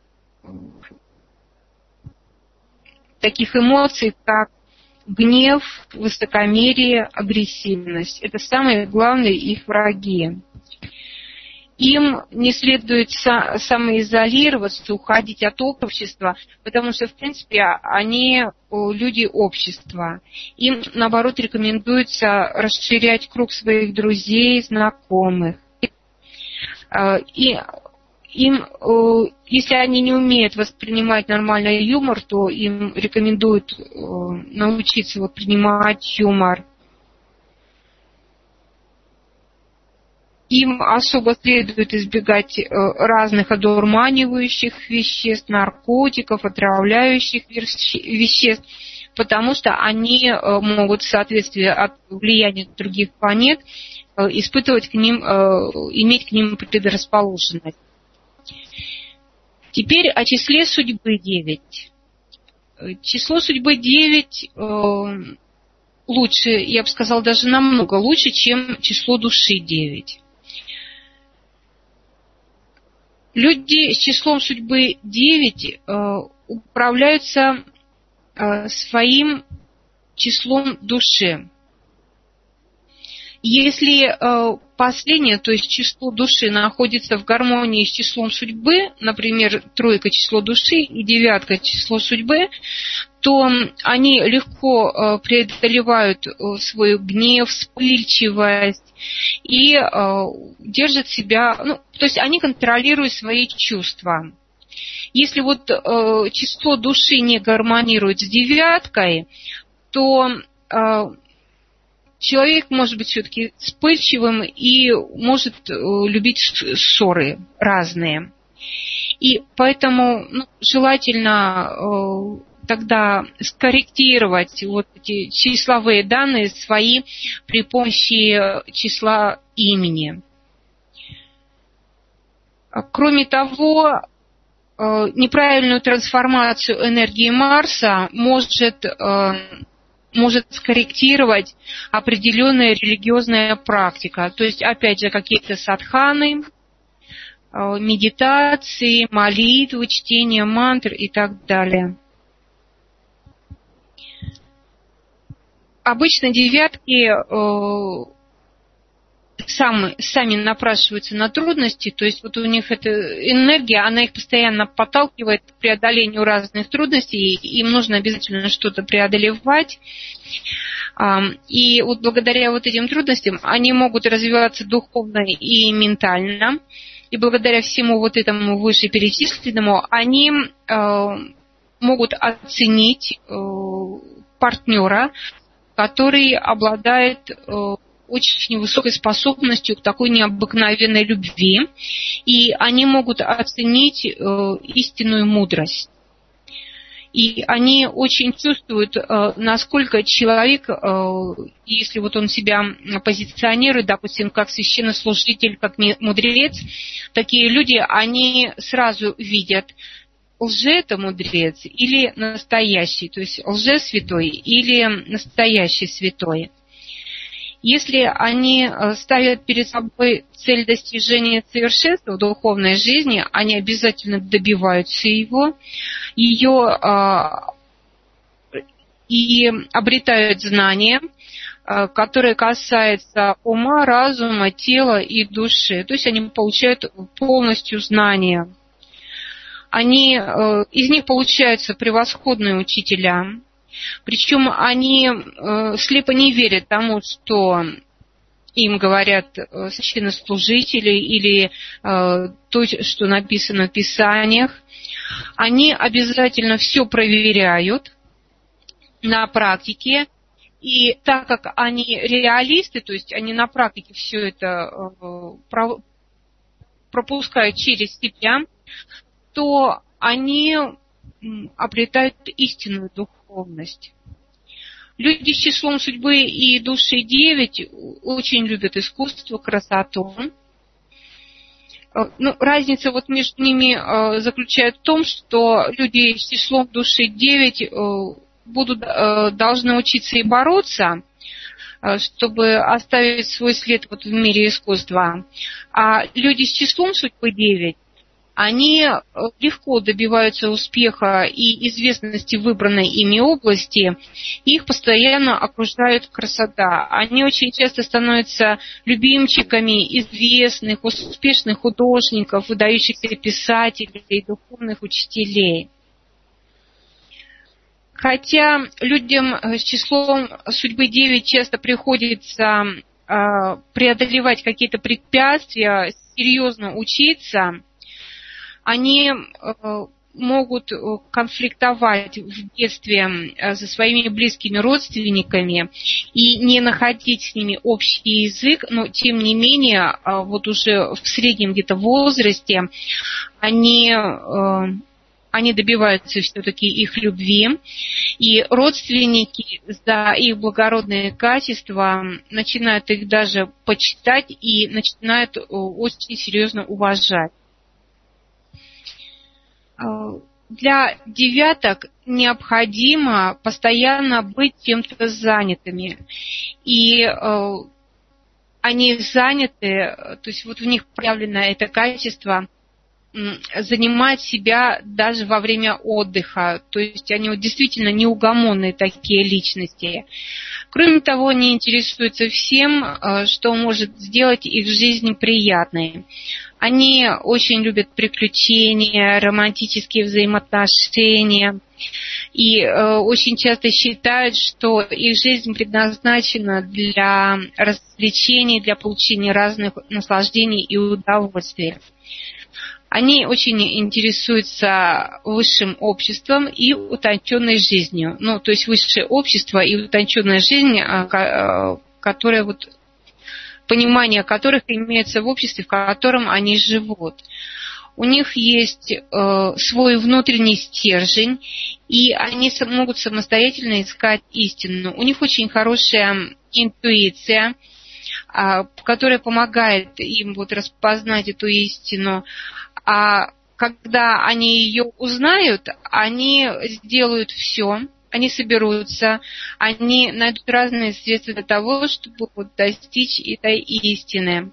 таких эмоций, как гнев, высокомерие, агрессивность. Это самые главные их враги. Им не следует са- самоизолироваться, уходить от общества, потому что, в принципе, они люди общества. Им, наоборот, рекомендуется расширять круг своих друзей, знакомых. И им, если они не умеют воспринимать нормальный юмор, то им рекомендуют научиться вот принимать юмор. Им особо следует избегать разных одурманивающих веществ, наркотиков, отравляющих веществ, потому что они могут в соответствии от влияния других планет испытывать к ним, иметь к ним предрасположенность. Теперь о числе судьбы девять. Число судьбы девять лучше, я бы сказала, даже намного лучше, чем число души девять. Люди с числом судьбы девять э, управляются э, своим числом души. Если э, последнее, то есть число души, находится в гармонии с числом судьбы, например, тройка число души и девятка число судьбы, то они легко э, преодолевают э, свой гнев, вспыльчивость и э, держат себя, ну, то есть они контролируют свои чувства. Если вот э, число души не гармонирует с девяткой, то э, человек может быть все-таки вспыльчивым и может э, любить ссоры разные. И поэтому ну, желательно э, тогда скорректировать вот эти числовые данные свои при помощи числа имени. Кроме того, неправильную трансформацию энергии Марса может, может скорректировать определенная религиозная практика. То есть, опять же, какие-то садханы, медитации, молитвы, чтение мантр и так далее. Обычно девятки э, сам, сами напрашиваются на трудности, то есть вот у них эта энергия, она их постоянно подталкивает к преодолению разных трудностей, и им нужно обязательно что-то преодолевать. И вот благодаря вот этим трудностям они могут развиваться духовно и ментально, и благодаря всему вот этому вышеперечисленному они э, могут оценить э, партнера, который обладает э, очень высокой способностью к такой необыкновенной любви, и они могут оценить э, истинную мудрость. И они очень чувствуют, э, насколько человек, э, если вот он себя позиционирует, допустим, как священнослужитель, как мудрец, такие люди, они сразу видят, лже это мудрец или настоящий, то есть лже-святой или настоящий святой. Если они ставят перед собой цель достижения совершенства в духовной жизни, они обязательно добиваются его, ее и обретают знания, которые касаются ума, разума, тела и души. То есть они получают полностью знания. Они, из них получаются превосходные учителя. Причем они э, слепо не верят тому, что им говорят э, священнослужители или э, то, что написано в Писаниях. Они обязательно все проверяют на практике. И так как они реалисты, то есть они на практике все это э, про, пропускают через себя, то они обретают истинную духовность. Люди с числом судьбы и души девять очень любят искусство, красоту. Ну, разница вот между ними заключается в том, что люди с числом души девять будут, должны учиться и бороться, чтобы оставить свой след вот в мире искусства. А люди с числом судьбы девять, они легко добиваются успеха и известности в выбранной ими области, их постоянно окружает красота. Они очень часто становятся любимчиками известных, успешных художников, выдающихся писателей, духовных учителей. Хотя людям с числом судьбы девять часто приходится преодолевать какие-то препятствия, серьезно учиться, они могут конфликтовать в детстве со своими близкими родственниками и не находить с ними общий язык, но тем не менее, вот уже в среднем где-то возрасте они, они добиваются все-таки их любви, и родственники за их благородные качества начинают их даже почитать и начинают очень серьезно уважать. для девяток необходимо постоянно быть чем-то занятыми. И э, они заняты, то есть вот в них проявлено это качество, занимать себя даже во время отдыха. То есть они вот действительно неугомонные такие личности. Кроме того, они интересуются всем, что может сделать их жизнь приятной. Они очень любят приключения, романтические взаимоотношения. И э, очень часто считают, что их жизнь предназначена для развлечений, для получения разных наслаждений и удовольствий. Они очень интересуются высшим обществом и утонченной жизнью. Ну, то есть высшее общество и утонченная жизнь, которая вот, понимание которых имеется в обществе, в котором они живут. У них есть э, свой внутренний стержень, и они могут самостоятельно искать истину. У них очень хорошая интуиция, э, которая помогает им вот распознать эту истину. А когда они ее узнают, они сделают все, они соберутся, они найдут разные средства для того, чтобы вот достичь этой истины.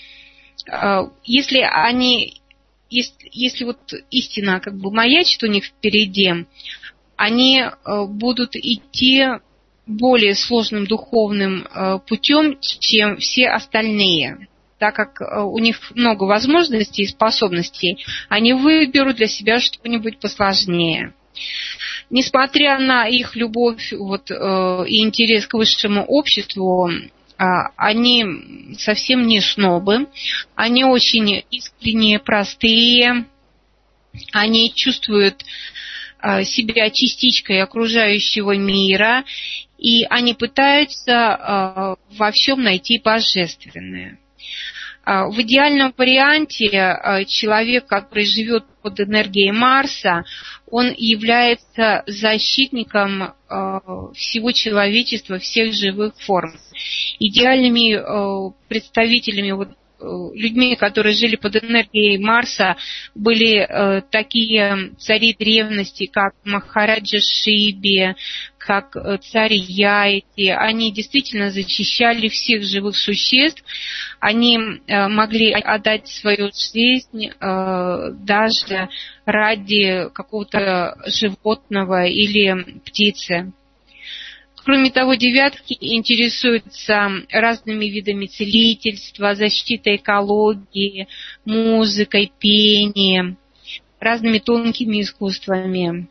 Если они, если, если вот истина как бы маячит у них впереди, они будут идти более сложным духовным путем, чем все остальные. Так как у них много возможностей и способностей, они выберут для себя что-нибудь посложнее. Несмотря на их любовь вот, э, и интерес к высшему обществу, э, они совсем не снобы, они очень искренние, простые, они чувствуют э, себя частичкой окружающего мира, и они пытаются э, во всем найти божественное. В идеальном варианте человек, который живет под энергией Марса, он является защитником всего человечества, всех живых форм. Идеальными представителями, вот, людьми, которые жили под энергией Марса, были э, такие цари древности, как Махараджа Шиби, как э, царь Яйти. Они действительно защищали всех живых существ. Они э, могли отдать свою жизнь э, даже ради какого-то животного или птицы. Кроме того, девятки интересуются разными видами целительства, защитой экологии, музыкой, пением, разными тонкими искусствами.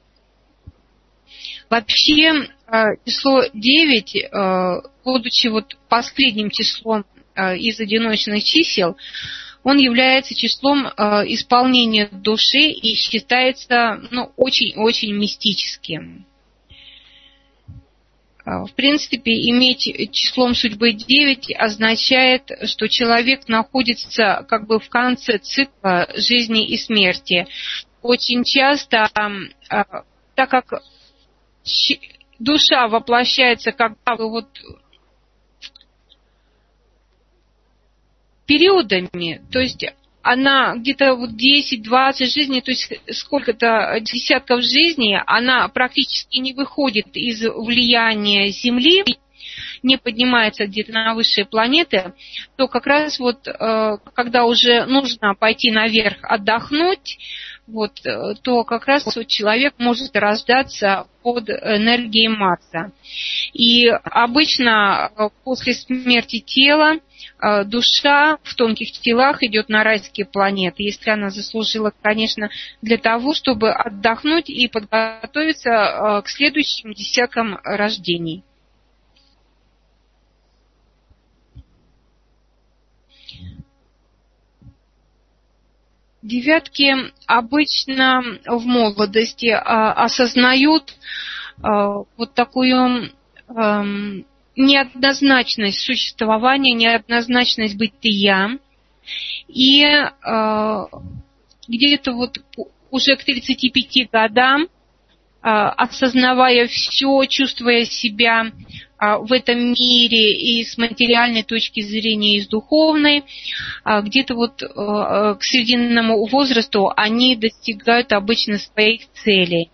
Вообще, число девять, будучи вот последним числом из одиночных чисел, он является числом исполнения души и считается, ну, очень-очень мистическим. В принципе, иметь числом судьбы девять означает, что человек находится как бы в конце цикла жизни и смерти. Очень часто, так как душа воплощается как бы вот периодами, то есть она где-то вот десять-двадцать жизней, то есть сколько-то десятков жизней, она практически не выходит из влияния Земли, не поднимается где-то на высшие планеты, то как раз вот когда уже нужно пойти наверх отдохнуть, вот, то как раз вот человек может рождаться под энергией Марса. И обычно после смерти тела душа в тонких телах идет на райские планеты, если она заслужила, конечно, для того, чтобы отдохнуть и подготовиться к следующим десяткам рождений. Девятки обычно в молодости осознают вот такую неоднозначность существования, неоднозначность бытия. И где-то вот уже к тридцати пяти годам, осознавая все, чувствуя себя в этом мире и с материальной точки зрения, и с духовной, где-то вот к срединному возрасту они достигают обычно своих целей.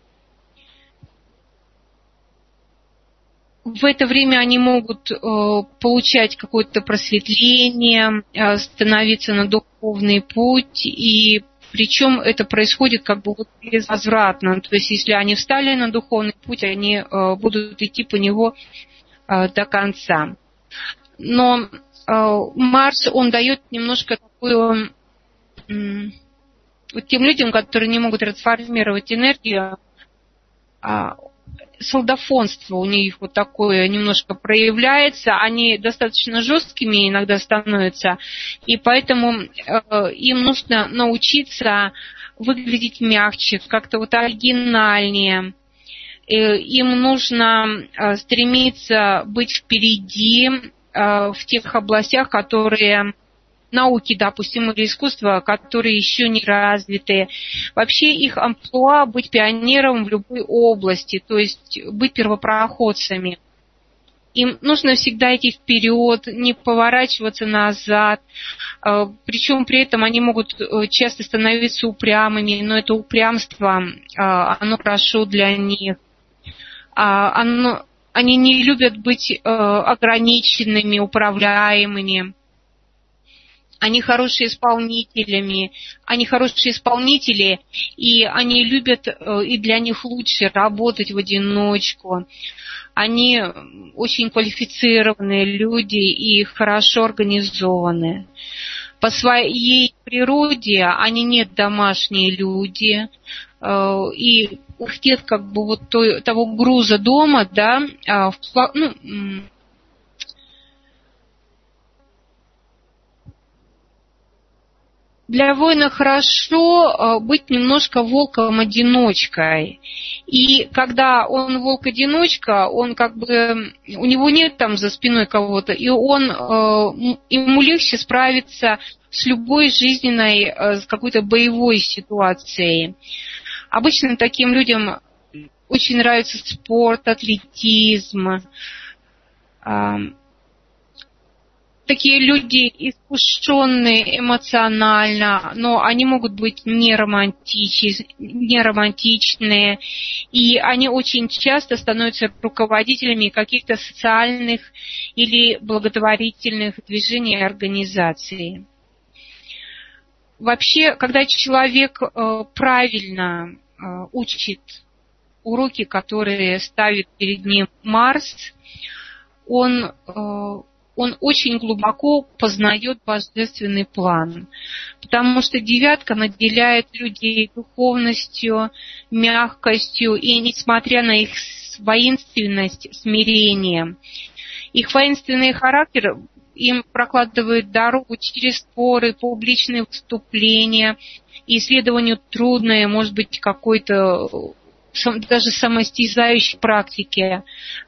В это время они могут получать какое-то просветление, становиться на духовный путь, и причем это происходит как бы вот безвозвратно. То есть если они встали на духовный путь, они э, будут идти по него э, до конца. Но э, Марс, он дает немножко такую... Э, вот тем людям, которые не могут трансформировать энергию, э, солдафонство у них вот такое немножко проявляется, они достаточно жесткими иногда становятся, и поэтому э, им нужно научиться выглядеть мягче, как-то вот оригинальнее. Э, им нужно э, стремиться быть впереди э, в тех областях, которые... науки, допустим, или искусства, которые еще не развиты. Вообще их амплуа быть пионером в любой области, то есть быть первопроходцами. Им нужно всегда идти вперед, не поворачиваться назад. Причем при этом они могут часто становиться упрямыми, но это упрямство, оно хорошо для них. Оно, они не любят быть ограниченными, управляемыми. Они хорошие исполнителями, они хорошие исполнители, и они любят, и для них лучше работать в одиночку. Они очень квалифицированные люди и хорошо организованы. По своей природе они не домашние люди, и у них нет как бы вот того груза дома, да, ну, для воина хорошо быть немножко волком-одиночкой. И когда он волк-одиночка, он как бы, у него нет там за спиной кого-то, и он, ему легче справиться с любой жизненной, с какой-то боевой ситуацией. Обычно таким людям очень нравится спорт, атлетизм. Такие люди искушенные эмоционально, но они могут быть не романтичны, не романтичные, и они очень часто становятся руководителями каких-то социальных или благотворительных движений и организаций. Вообще, когда человек правильно учит уроки, которые ставит перед ним Марс, он... он очень глубоко познает божественный план, потому что девятка наделяет людей духовностью, мягкостью, и несмотря на их воинственность, смирение, их воинственный характер им прокладывает дорогу через споры, публичные выступления, и исследованию трудной, может быть, какой-то даже самоистязающей практики.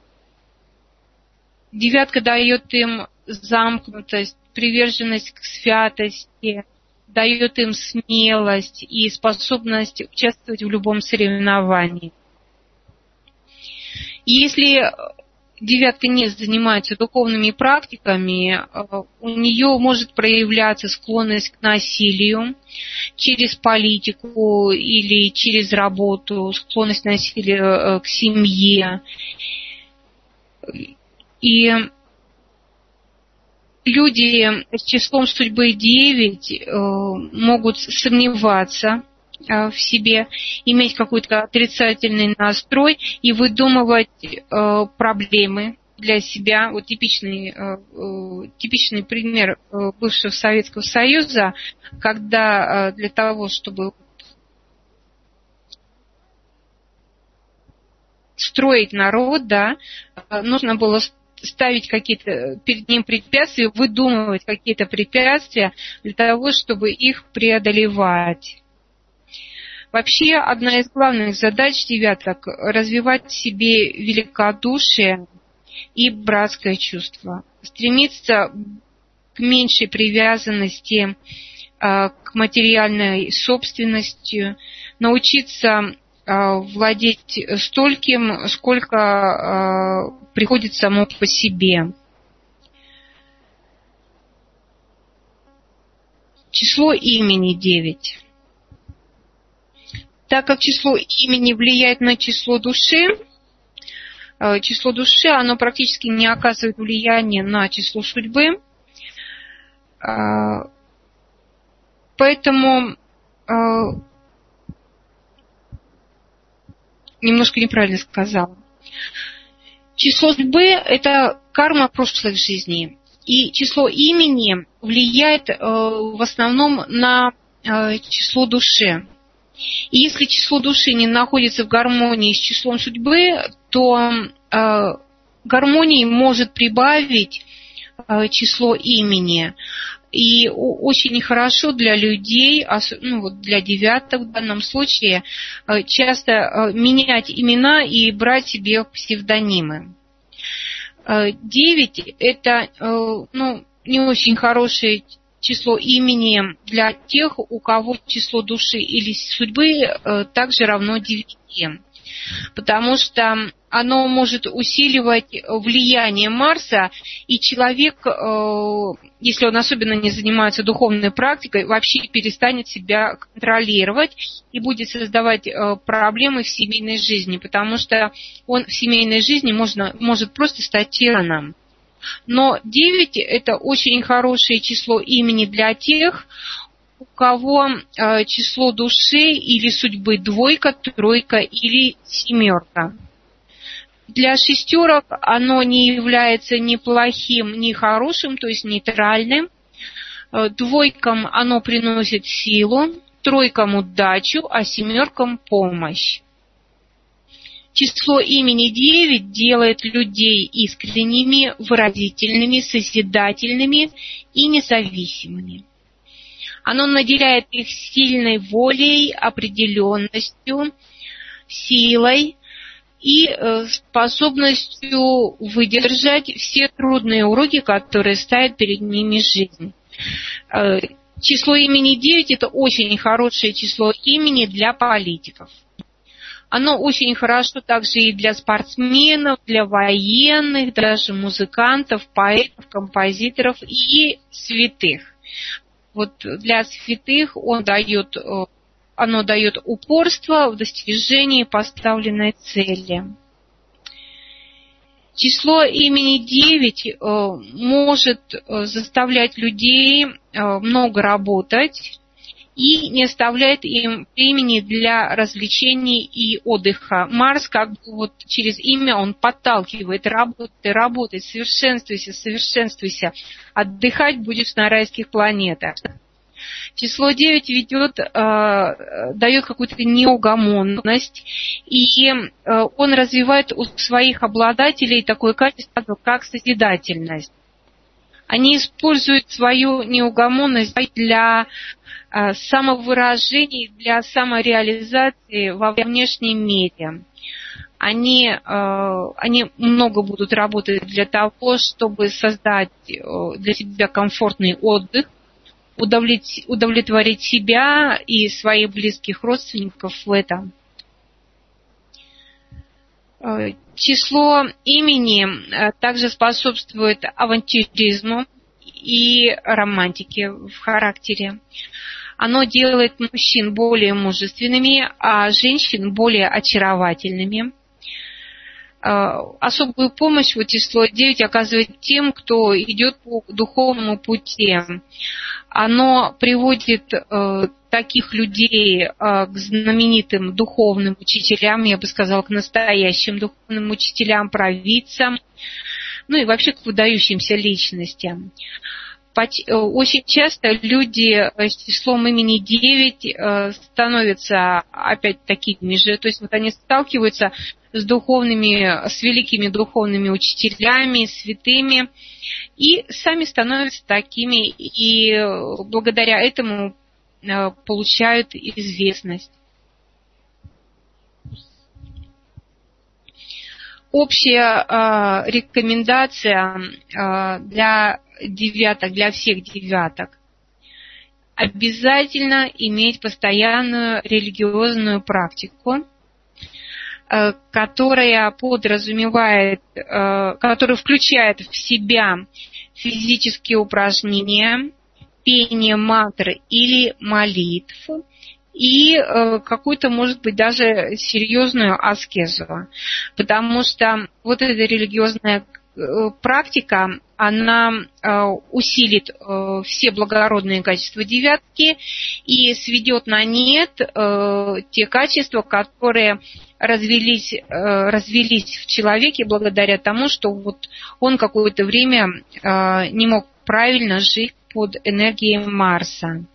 Девятка дает им замкнутость, приверженность к святости, дает им смелость и способность участвовать в любом соревновании. Если девятка не занимается духовными практиками, у нее может проявляться склонность к насилию через политику или через работу, склонность к насилию к семье. И люди с числом судьбы девять могут сомневаться в себе, иметь какой-то отрицательный настрой и выдумывать проблемы для себя. Вот типичный, типичный пример бывшего Советского Союза, когда для того, чтобы строить народ, да, нужно было ставить какие-то перед ним препятствия, выдумывать какие-то препятствия для того, чтобы их преодолевать. Вообще, одна из главных задач девяток – развивать в себе великодушие и братское чувство, стремиться к меньшей привязанности к материальной собственности, научиться владеть стольким, сколько приходит само по себе. Число имени девять. Так как число имени влияет на число души, число души, оно практически не оказывает влияния на число судьбы. Поэтому немножко неправильно сказала. Число судьбы – это карма прошлых жизней. И число имени влияет в основном на число души. И если число души не находится в гармонии с числом судьбы, то э, гармонии может прибавить э, число имени. И очень хорошо для людей, ну вот для девяток в данном случае, э, часто э, менять имена и брать себе псевдонимы. Э, девять – это э, ну, не очень хорошее число имени для тех, у кого число души или судьбы э, также равно девяти. Потому что оно может усиливать влияние Марса, и человек, э, если он особенно не занимается духовной практикой, вообще перестанет себя контролировать и будет создавать э, проблемы в семейной жизни, потому что он в семейной жизни можно, может просто стать тираном. Но девять – это очень хорошее число имени для тех, у кого э, число души или судьбы двойка, тройка или семерка. Для шестерок оно не является ни плохим, ни хорошим, то есть нейтральным. Э, двойкам оно приносит силу, тройкам удачу, а семеркам помощь. Число имени девять делает людей искренними, выразительными, созидательными и независимыми. Оно наделяет их сильной волей, определенностью, силой и способностью выдержать все трудные уроки, которые ставит перед ними жизнь. Число имени девять – это очень хорошее число имени для политиков. Оно очень хорошо также и для спортсменов, для военных, даже музыкантов, поэтов, композиторов и святых. Вот для святых он дает, оно дает упорство в достижении поставленной цели. Число имени девять может заставлять людей много работать и не оставляет им времени для развлечений и отдыха. Марс, как бы вот через имя, он подталкивает: работай, работай, совершенствуйся, совершенствуйся, отдыхать будешь на райских планетах. Число девять ведет, э, дает какую-то неугомонность, и э, он развивает у своих обладателей такое качество, как созидательность. Они используют свою неугомонность для самовыражений, для самореализации во внешнем мире. Они, они много будут работать для того, чтобы создать для себя комфортный отдых, удовлетворить себя и своих близких родственников в этом. Число имени также способствует авантюризму и романтике в характере. Оно делает мужчин более мужественными, а женщин более очаровательными. Особую помощь вот число девять оказывает тем, кто идет по духовному пути. Оно приводит э, таких людей э, к знаменитым духовным учителям, я бы сказала, к настоящим духовным учителям, провидцам, ну и вообще к выдающимся личностям. Очень часто люди с числом имени девять становятся опять такими же, то есть вот они сталкиваются с духовными, с великими духовными учителями, святыми, и сами становятся такими, и благодаря этому получают известность. Общая э, рекомендация э, для девяток, для всех девяток: обязательно иметь постоянную религиозную практику, которая подразумевает, которая включает в себя физические упражнения, пение мантр или молитв и какую-то, может быть, даже серьезную аскезу. Потому что вот эта религиозная практика, она усилит все благородные качества девятки и сведет на нет те качества, которые развелись, развелись в человеке благодаря тому, что вот он какое-то время не мог правильно жить под энергией Марса.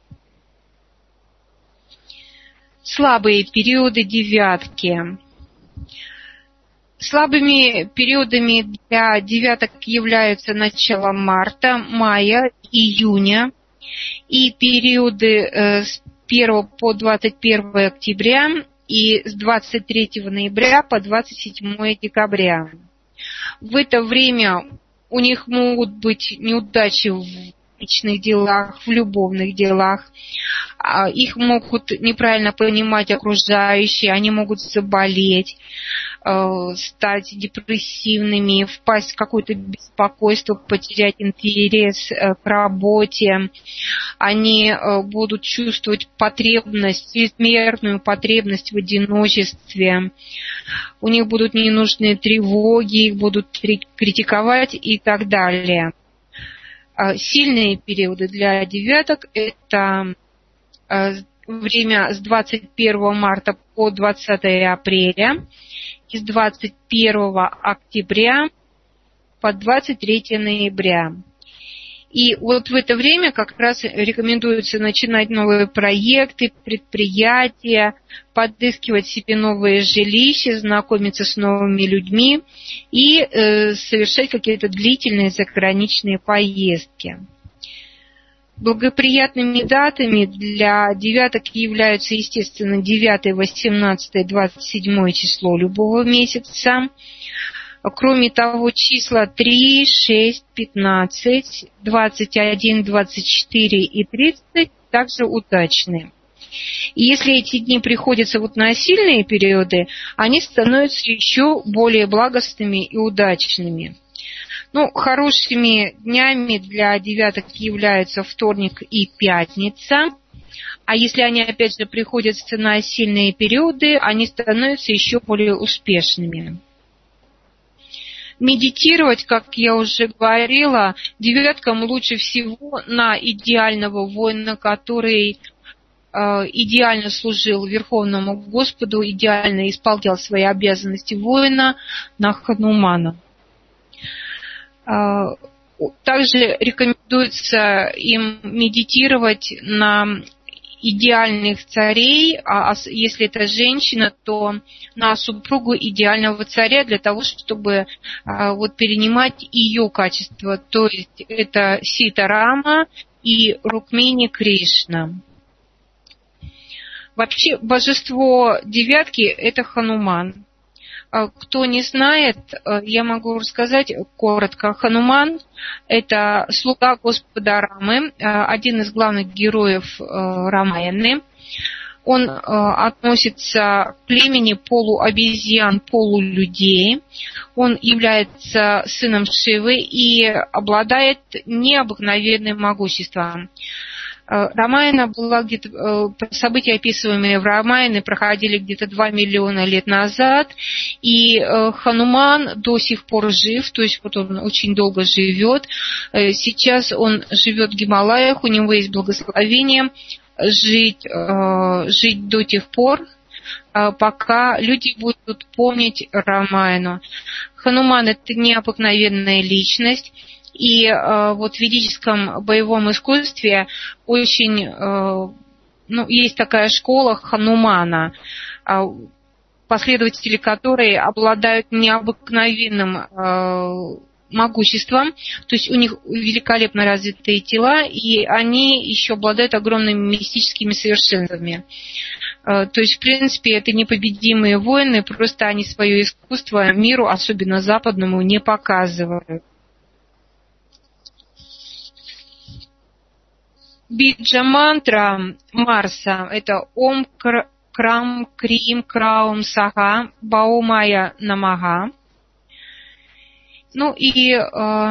Слабые периоды девятки. Слабыми периодами для девяток являются начало марта, мая, июня и периоды с первого по двадцать первое октября и с двадцать третьего ноября по двадцать седьмое декабря. В это время у них могут быть неудачи в личных делах, в любовных делах. Их могут неправильно понимать окружающие, они могут заболеть, стать депрессивными, впасть в какое-то беспокойство, потерять интерес к работе. Они будут чувствовать потребность, чрезмерную потребность в одиночестве. У них будут ненужные тревоги, их будут критиковать и так далее. Сильные периоды для девяток – это время с двадцать первого марта по двадцатое апреля и с двадцать первого октября по двадцать третье ноября. И вот в это время как раз рекомендуется начинать новые проекты, предприятия, подыскивать себе новые жилища, знакомиться с новыми людьми и э, совершать какие-то длительные заграничные поездки. Благоприятными датами для девяток являются, естественно, девятое, восемнадцатое, двадцать седьмое число любого месяца. Кроме того, числа три, шесть, пятнадцать, двадцать один, двадцать четыре и тридцать также удачны. И если эти дни приходятся вот на сильные периоды, они становятся еще более благостными и удачными. Ну, хорошими днями для девяток являются вторник и пятница. А если они, опять же, приходятся на сильные периоды, они становятся еще более успешными. Медитировать, как я уже говорила, девяткам лучше всего на идеального воина, который э, идеально служил Верховному Господу, идеально исполнял свои обязанности воина, на Ханумана. Э, также рекомендуется им медитировать на идеальных царей, а если это женщина, то на супругу идеального царя для того, чтобы а, вот перенимать ее качества. То есть это Сита Рама и Рукмини Кришна. Вообще божество девятки – это Хануман. Кто не знает, я могу рассказать коротко. Хануман – это слуга Господа Рамы, один из главных героев Рамаяны. Он относится к племени полуобезьян, полулюдей. Он является сыном Шивы и обладает необыкновенным могуществом. Рамаяна была где-то, события, описываемые в Рамаяне, проходили где-то два миллиона лет назад, и Хануман до сих пор жив, то есть вот он очень долго живет. Сейчас он живет в Гималаях, у него есть благословение жить, жить до тех пор, пока люди будут помнить Рамаяну. Хануман – это необыкновенная личность. И э, вот в ведическом боевом искусстве очень, э, ну, есть такая школа Ханумана, э, последователи которой обладают необыкновенным э, могуществом, то есть у них великолепно развитые тела, и они еще обладают огромными мистическими совершенствами. Э, то есть, в принципе, это непобедимые воины, просто они свое искусство миру, особенно западному, не показывают. Биджа-мантра Марса – это Ом Крам, Крим, Краум, Сага, Баумая, Намага. Ну и э,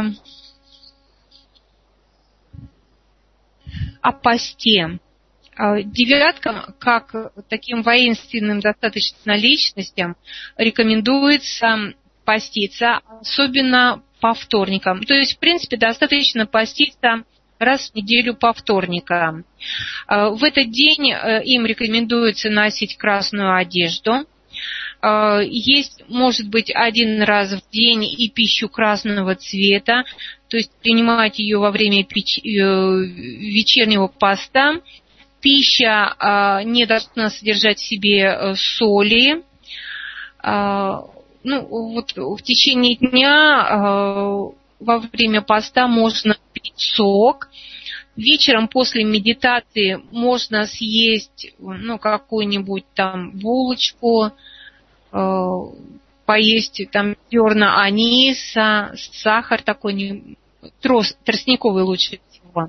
о посте. Девяткам, как таким воинственным достаточно личностям, рекомендуется поститься, особенно по вторникам. То есть, в принципе, достаточно поститься раз в неделю по вторникам. В этот день им рекомендуется носить красную одежду. Есть, может быть, один раз в день и пищу красного цвета, то есть принимать ее во время печ... вечернего поста. Пища э, не должна содержать в себе э, соли. Э, ну, вот в течение дня э, во время поста можно пить сок. Вечером после медитации можно съесть ну, какую-нибудь там булочку, э, поесть там зерна аниса, сахар такой, трос, тростниковый лучше всего.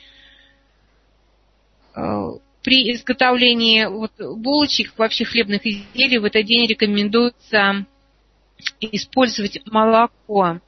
При изготовлении вот булочек, вообще хлебных изделий, в этот день рекомендуется использовать молоко.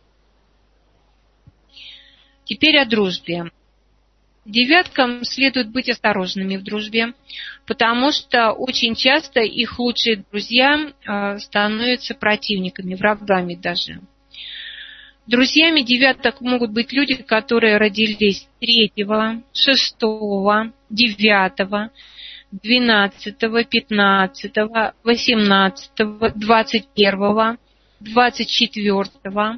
Теперь о дружбе. Девяткам следует быть осторожными в дружбе, потому что очень часто их лучшие друзья становятся противниками, врагами даже. Друзьями девяток могут быть люди, которые родились третьего, шестого, девятого, двенадцатого, пятнадцатого, восемнадцатого, двадцать первого, двадцать четвёртого,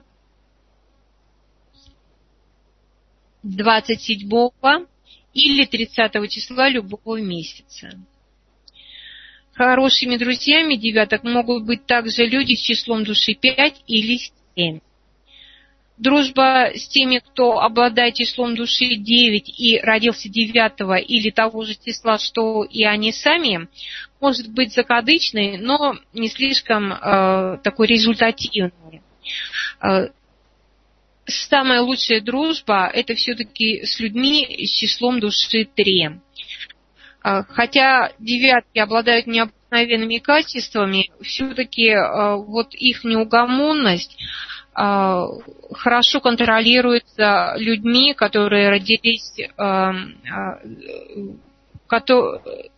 двадцать седьмого или тридцатого числа любого месяца. Хорошими друзьями девяток могут быть также люди с числом души пять или семь. Дружба с теми, кто обладает числом души девять и родился девятого или того же числа, что и они сами, может быть закадычной, но не слишком э, такой результативной. Э, самая лучшая дружба – это все-таки с людьми с числом души три. Э, хотя девятки обладают необыкновенными качествами, все-таки э, вот их неугомонность хорошо контролируется людьми, которые родились, которые,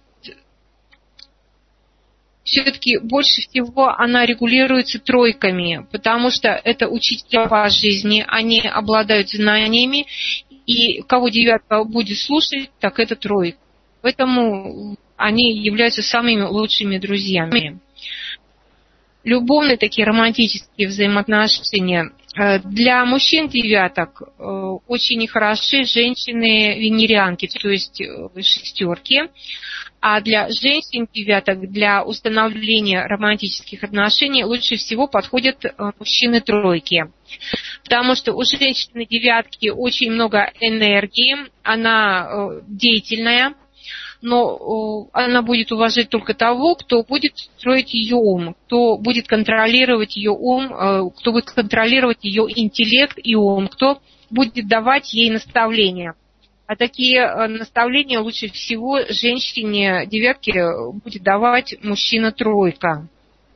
все-таки больше всего она регулируется тройками, потому что это учителя по жизни, они обладают знаниями, и кого девятка будет слушать, так это тройка. Поэтому они являются самыми лучшими друзьями. Любовные такие романтические взаимоотношения. Для мужчин девяток очень хороши женщины-венерианки, то есть шестерки. А для женщин девяток для установления романтических отношений лучше всего подходят мужчины-тройки. Потому что у женщины девятки очень много энергии, она деятельная. Но она будет уважать только того, кто будет строить ее ум, кто будет контролировать ее ум, кто будет контролировать ее интеллект и ум, кто будет давать ей наставления. А такие наставления лучше всего женщине девятки будет давать мужчина-тройка.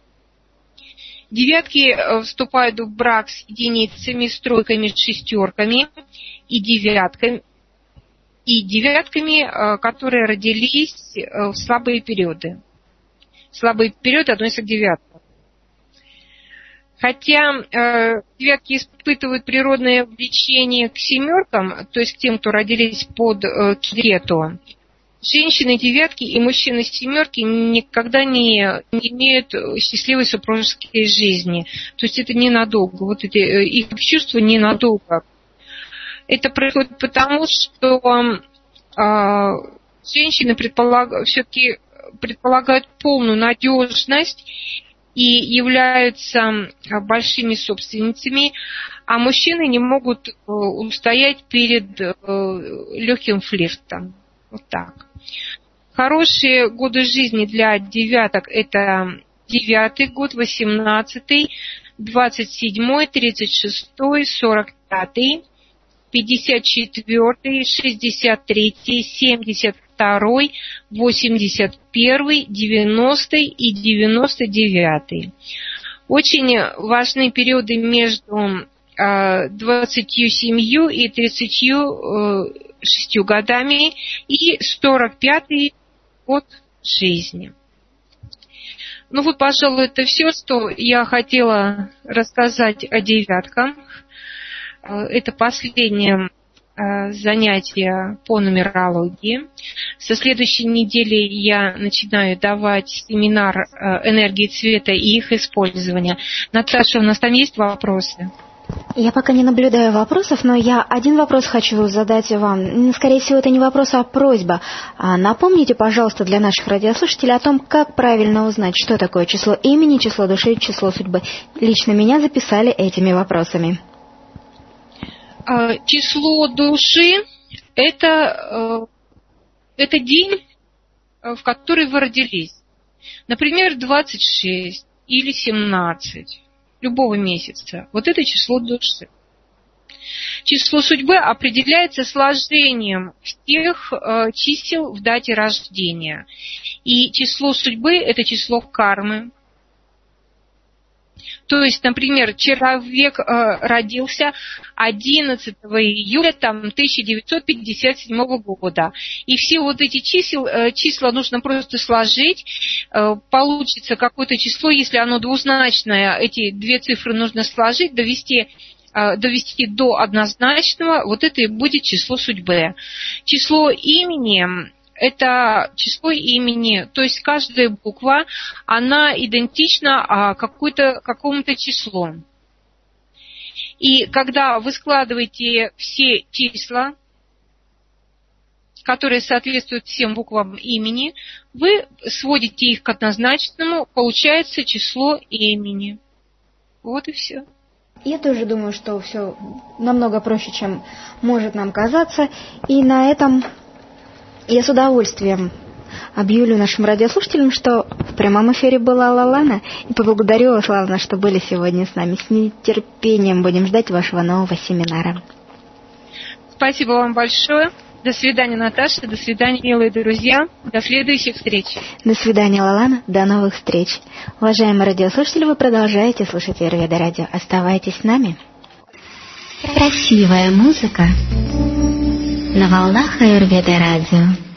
Девятки вступают в брак с единицами, с тройками, с шестерками и девятками. И девятками, которые родились в слабые периоды. Слабые периоды относятся к девяткам. Хотя э, девятки испытывают природное влечение к семеркам, то есть к тем, кто родились под э, кету, женщины девятки и мужчины семерки никогда не, не имеют счастливой супружеской жизни. То есть это ненадолго. Вот эти, их чувства ненадолго. Это происходит потому, что э, женщины предполаг... все-таки предполагают полную надежность и являются большими собственницами, а мужчины не могут э, устоять перед э, легким флиртом. Вот так. Хорошие годы жизни для девяток – это девятый год, восемнадцатый, двадцать седьмой, тридцать шестой, сорок пятый, пятьдесят четвёртый, шестьдесят третий, семьдесят второй, восемьдесят первый, девяностый и девяносто девятый. Очень важны периоды между двадцатью семью и тридцатью шестью годами и сорок пятый год жизни. Ну вот, пожалуй, это все, что я хотела рассказать о девятках. Это последнее занятие по нумерологии. Со следующей недели я начинаю давать семинар энергии цвета и их использования. Наташа, у нас там есть вопросы? Я пока не наблюдаю вопросов, но я один вопрос хочу задать вам. Скорее всего, это не вопрос, а просьба. А напомните, пожалуйста, для наших радиослушателей о том, как правильно узнать, что такое число имени, число души, число судьбы. Лично меня записали этими вопросами. Число души – это, это день, в который вы родились. Например, двадцать шесть или семнадцать. Любого месяца. Вот это число души. Число судьбы определяется сложением всех э, чисел в дате рождения. И число судьбы – это число кармы. То есть, например, человек э, родился одиннадцатого июля там, тысяча девятьсот пятьдесят седьмого года. И все вот эти чисел, э, числа нужно просто сложить. Э, получится какое-то число, если оно двузначное, эти две цифры нужно сложить, довести, э, довести до однозначного. Вот это и будет число судьбы. Число имени... Это число имени, то есть каждая буква, она идентична а, какой-то, какому-то числу. И когда вы складываете все числа, которые соответствуют всем буквам имени, вы сводите их к однозначному, получается число имени. Вот и все. Я тоже думаю, что все намного проще, чем может нам казаться. И на этом... Я с удовольствием объявлю нашим радиослушателям, что в прямом эфире была Лалана, и поблагодарю вас, Лалана, что были сегодня с нами. С нетерпением будем ждать вашего нового семинара. Спасибо вам большое. До свидания, Наташа. До свидания, милые друзья. До следующих встреч. До свидания, Лалана. До новых встреч. Уважаемые радиослушатели, вы продолжаете слушать Аюрведа радио. Оставайтесь с нами. Красивая музыка на волнах Аюрведа радио.